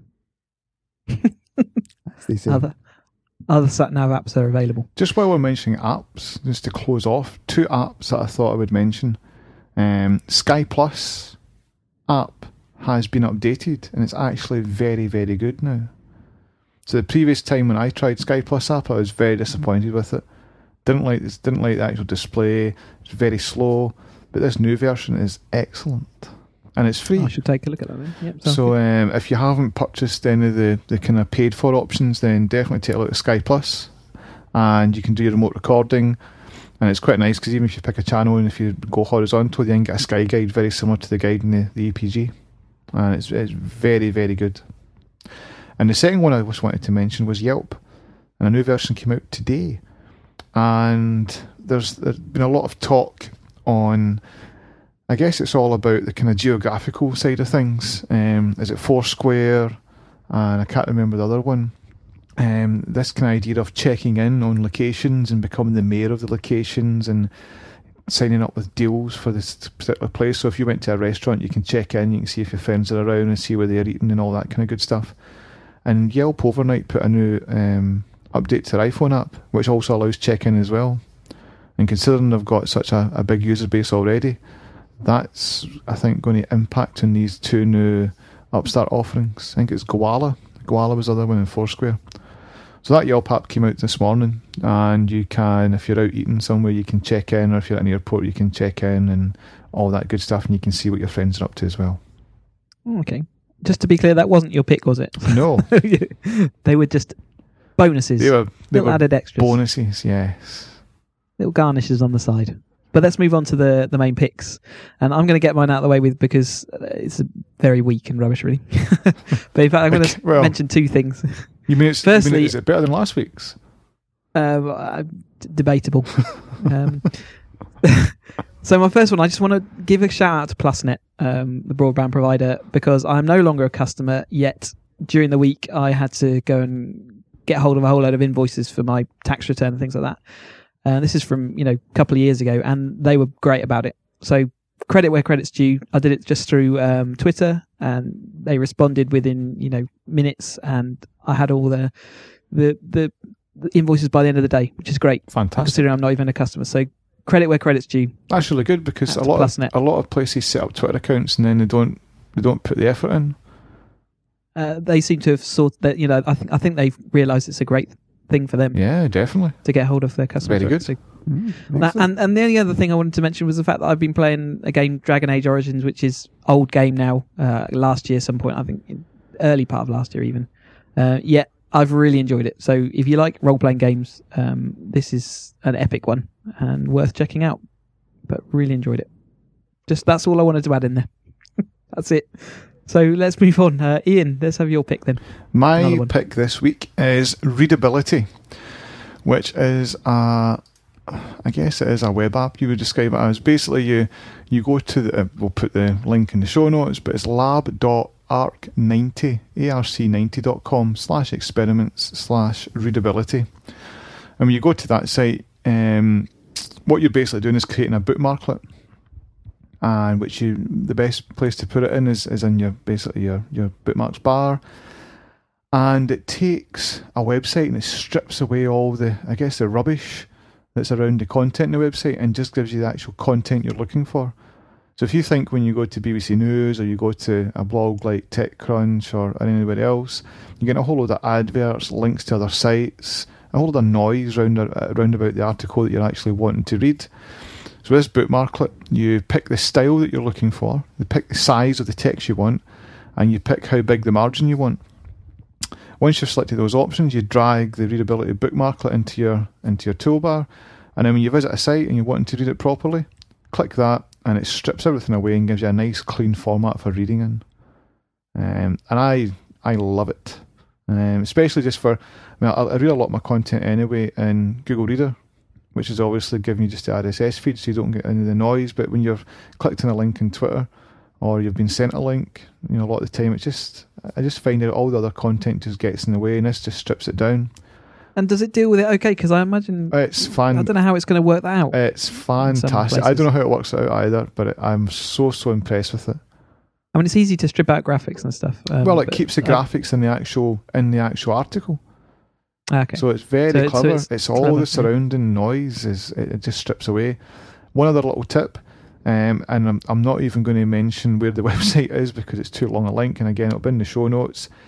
As they say. Other other sat nav apps are available. just while we're mentioning apps, just to close off, two apps that I thought I would mention. Um, Sky Plus app has been updated, and it's actually very, very good now. So the previous time when I tried Sky Plus app, I was very disappointed with it. Didn't like this. Didn't like the actual display. It's very slow. But this new version is excellent, and it's free. Oh, I should take a look at that then. Yep, sounds So good. um, if you haven't purchased any of the, the kind of paid for options, then definitely take a look at Sky Plus, and you can do your remote recording, and it's quite nice because even if you pick a channel and if you go horizontal, you can get a Sky guide very similar to the guide in the, the E P G, and it's it's very very good. And the second one I just wanted to mention was Yelp, and a new version came out today, and there's there's been a lot of talk on. I guess it's all about the kind of geographical side of things. Um, is it Foursquare? And I can't remember the other one. Um, this kind of idea of checking in on locations and becoming the mayor of the locations and signing up with deals for this particular place. So if you went to a restaurant, you can check in, you can see if your friends are around and see where they're eating and all that kind of good stuff. And Yelp overnight put a new um, update to their iPhone app, which also allows check-in as well. And considering they've got such a, a big user base already, that's, I think, going to impact on these two new upstart offerings. I think it's Goala. Goala was the other one in Foursquare. So that Yelp app came out this morning, and you can, if you're out eating somewhere, you can check in, or if you're at an airport, you can check in and all that good stuff, and you can see what your friends are up to as well. Okay. Just to be clear, that wasn't your pick, was it? No. They were just bonuses. They were, they little were added extras. bonuses, yes. Little garnishes on the side. But let's move on to the, the main picks. And I'm going to get mine out of the way with because it's very weak and rubbish, really. But in fact, I'm going to well, mention two things. You mean it's, Firstly, you mean, is it better than last week's? Um, uh, d- debatable. um, so my first one, I just want to give a shout out to PlusNet, um, the broadband provider, because I'm no longer a customer, yet during the week I had to go and get hold of a whole load of invoices for my tax return and things like that. Uh, this is from, you know, a couple of years ago, and they were great about it. So credit where credit's due. I did it just through um, Twitter, and they responded within, you know, minutes, and I had all the the the, the invoices by the end of the day, which is great. Fantastic. Considering I'm not even a customer. So credit where credit's due. That's really good because That's a lot of PlusNet. a lot of places set up Twitter accounts and then they don't they don't put the effort in. Uh, they seem to have sorted that. You know, I think I think they've realised it's a great thing for them Yeah, definitely. to get hold of their customers. Very good. So Mm, That, excellent. and and the only other thing I wanted to mention was the fact that I've been playing a game, Dragon Age Origins, which is old game now. Uh, last year, some point, I think, in early part of last year, even. Uh, yeah, I've really enjoyed it. So if you like role playing games, um, this is an epic one and worth checking out. But really enjoyed it. Just that's all I wanted to add in there. That's it. So let's move on. Uh, Ian, let's have your pick then. My Another one. pick this week is Readability, which is a, I guess it is a web app. You would describe it as basically you you go to the, uh, we'll put the link in the show notes, but it's lab dot arc ninety, arc ninety dot com slash experiments slash readability. And when you go to that site, um, what you're basically doing is creating a bookmarklet. And which you, the best place to put it in is, is in your basically your, your bookmarks bar. And it takes a website and it strips away all the, I guess, the rubbish that's around the content in the website and just gives you the actual content you're looking for. So if you think when you go to B B C News or you go to a blog like TechCrunch or anywhere else, you get a whole load of adverts, links to other sites, a whole load of noise round, around about the article that you're actually wanting to read. So with this bookmarklet, you pick the style that you're looking for, you pick the size of the text you want, and you pick how big the margin you want. Once you've selected those options, you drag the Readability bookmarklet into your into your toolbar, and then when you visit a site and you want to read it properly, click that, and it strips everything away and gives you a nice, clean format for reading in. Um, and I I love it, um, especially just for. I mean, I, I read a lot of my content anyway in Google Reader, which is obviously giving you just the R S S feed so you don't get any of the noise. But when you've clicked on a link in Twitter or you've been sent a link, you know, a lot of the time it's just, I just find that all the other content just gets in the way and this just strips it down. And does it deal with it okay? Because I imagine, It's fun. I don't know how it's going to work that out. It's fantastic. I places. don't know how it works out either, but it, I'm so, so impressed with it. I mean, it's easy to strip out graphics and stuff. Um, well, it but, keeps the uh, graphics in the actual in the actual article. Okay. So it's very So it's- so clever. it's it's all clever, the yeah. surrounding noise is it, it just strips away. One other little tip, um, and I'm, I'm not even going to mention where the website is because it's too long a link, and again it'll be in the show notes.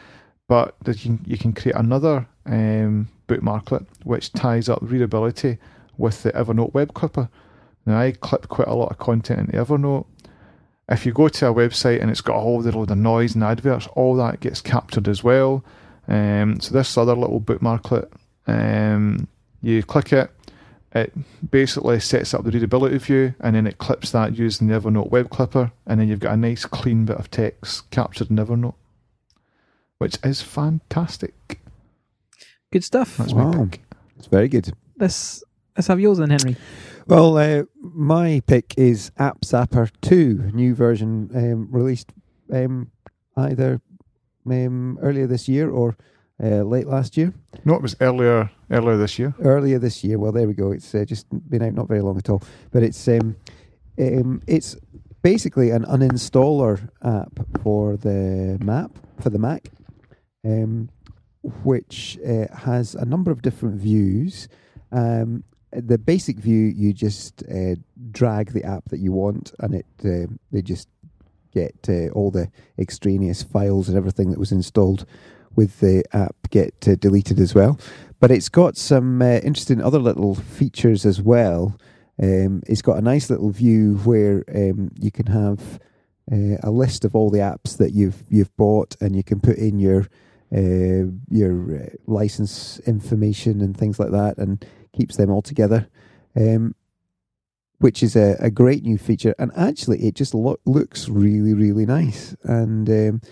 but that you can, you can create another um, bookmarklet which ties up readability with the Evernote web clipper. Now, I clip quite a lot of content into Evernote. If you go to a website and it's got a whole load of noise and adverts, all that gets captured as well. Um, so this other little bookmarklet, um, you click it, it basically sets up the readability view, and then it clips that using the Evernote web clipper, and then you've got a nice clean bit of text captured in Evernote, which is fantastic. Good stuff. That's Wow. my pick. It's very good. Let's let's have yours then, Henry. Well, uh, my pick is App Zapper two, new version um, released um, either um, earlier this year or uh, late last year. No, it was earlier earlier this year. Earlier this year. Well, there we go. It's uh, just been out not very long at all. But it's um, um, it's basically an uninstaller app for the map for the Mac, um, which uh, has a number of different views. Um, the basic view, you just uh, drag the app that you want, and it uh, they just get uh, all the extraneous files and everything that was installed with the app get uh, deleted as well. But it's got some uh, interesting other little features as well. Um, it's got a nice little view where um, you can have uh, a list of all the apps that you've you've bought, and you can put in your uh, your uh, license information and things like that, and keeps them all together, um, which is a, a great new feature. And actually, it just lo- looks really, really nice. And um,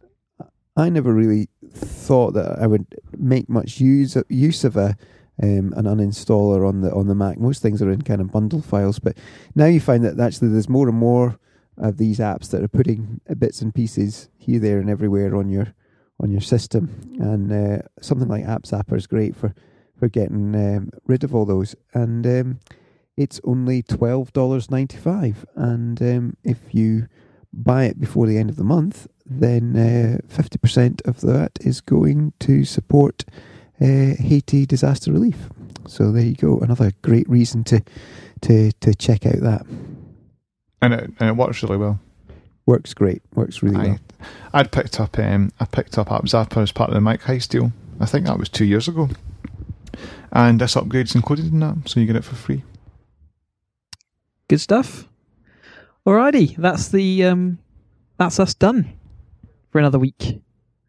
I never really thought that I would make much use of, use of a um, an uninstaller on the on the Mac. Most things are in kind of bundle files, but now you find that actually there's more and more of these apps that are putting bits and pieces here, there, and everywhere on your on your system. And uh, something like App Zapper is great for. for getting um, rid of all those. And um, it's only twelve dollars and ninety-five cents. And um, if you buy it before the end of the month, then uh, fifty percent of that is going to support uh, Haiti disaster relief. So there you go. Another great reason to to, to check out that. And it, and it works really well. Works great. Works really I, well. I'd picked up um, I picked up App Zapper as part of the Mac Heist deal. I think that was two years ago. And this upgrade's included in that, so you get it for free. Good stuff. Alrighty, that's the um, that's us done for another week.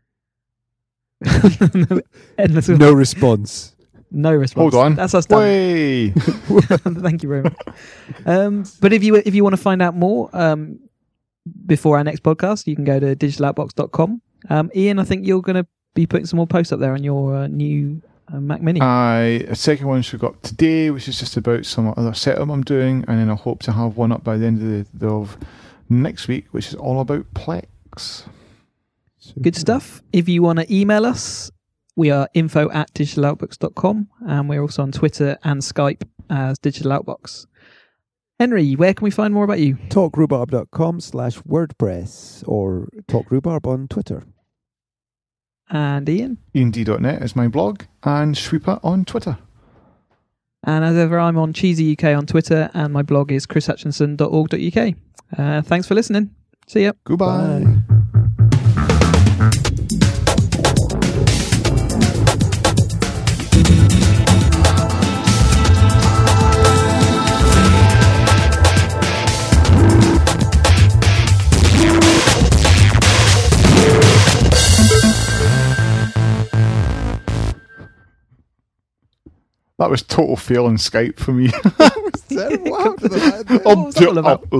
Endless. No response. No response. Hold on. That's us done. Way. Thank you very much. Um, but if you if you want to find out more um, before our next podcast, you can go to digital outbox dot com. Um, Ian, I think you're going to be putting some more posts up there on your uh, new uh, Mac Mini. I a second one should go up today, which is just about some other setup I'm doing, and then I hope to have one up by the end of the of next week, which is all about Plex. Good stuff. If you want to email us, we are info at digital outbox dot com, and we're also on Twitter and Skype as Digital Outbox. Henry, where can we find more about you? talkrhubarb.com slash WordPress or talkrhubarb on Twitter. And Ian? ian d dot net is my blog, and Sweeper on Twitter. And as ever, I'm on Cheesy U K on Twitter, and my blog is chris hutchinson dot org dot u k. Uh, thanks for listening. See ya. Goodbye. Bye. That was total fail on Skype for me. What's that all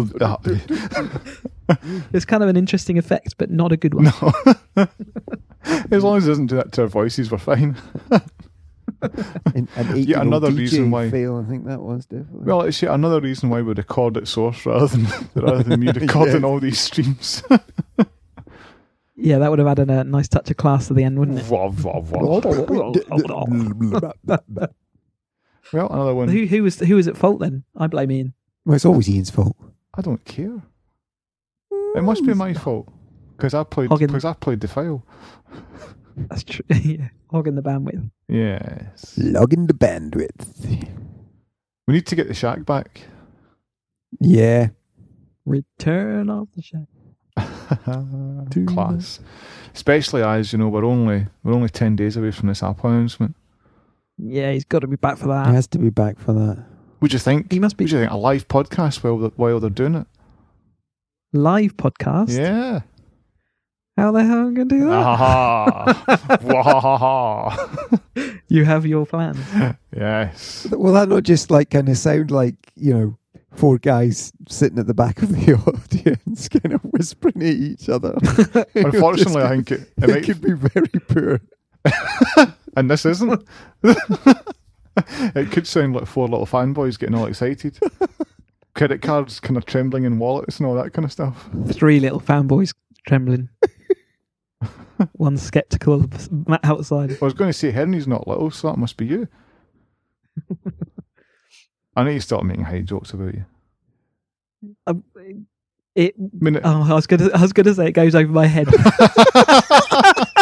about? It's kind of an interesting effect, but not a good one. No. As long as it doesn't do that to our voices, we're fine. An, an eight Yeah, another D J reason why- fail, I think that was definitely. Well, it's yet another reason why we record at source rather than rather than me recording Yeah. all these streams. Yeah, that would have added a nice touch of class to the end, wouldn't it? Wah, wah, wah. Well, another one. Who who was who was at fault then? I blame Ian. Well, it's always Ian's fault. I don't care. It must be my fault because I played Hogging. because I played the file. That's true. Yeah, hogging the bandwidth. Yes. Logging the bandwidth. We need to get the shack back. Yeah. Return of the Shack. Class. Especially as, you know, we're only we're only ten days away from this Apple announcement. Yeah, he's got to be back for He that. has to be back for that. Would you think? He must be Would you think a live podcast while they're, while they're doing it? live podcast. Yeah. How the hell are you going to do that? Ah, Wahaha. You have your plans. Yes. Will that not just like kind of sound like, you know, four guys sitting at the back of the audience kind of whispering at each other? Unfortunately, I think it, it, it might, could be very poor. and this isn't. It could sound like four little fanboys getting all excited. Credit cards kind of trembling in wallets and all that kind of stuff. Three little fanboys trembling. One skeptical outside. I was going to say Henry's not little, so that must be you. I need to start making high jokes about you. Um, it. I mean, it- Oh, I was gonna. I was gonna say it goes over my head.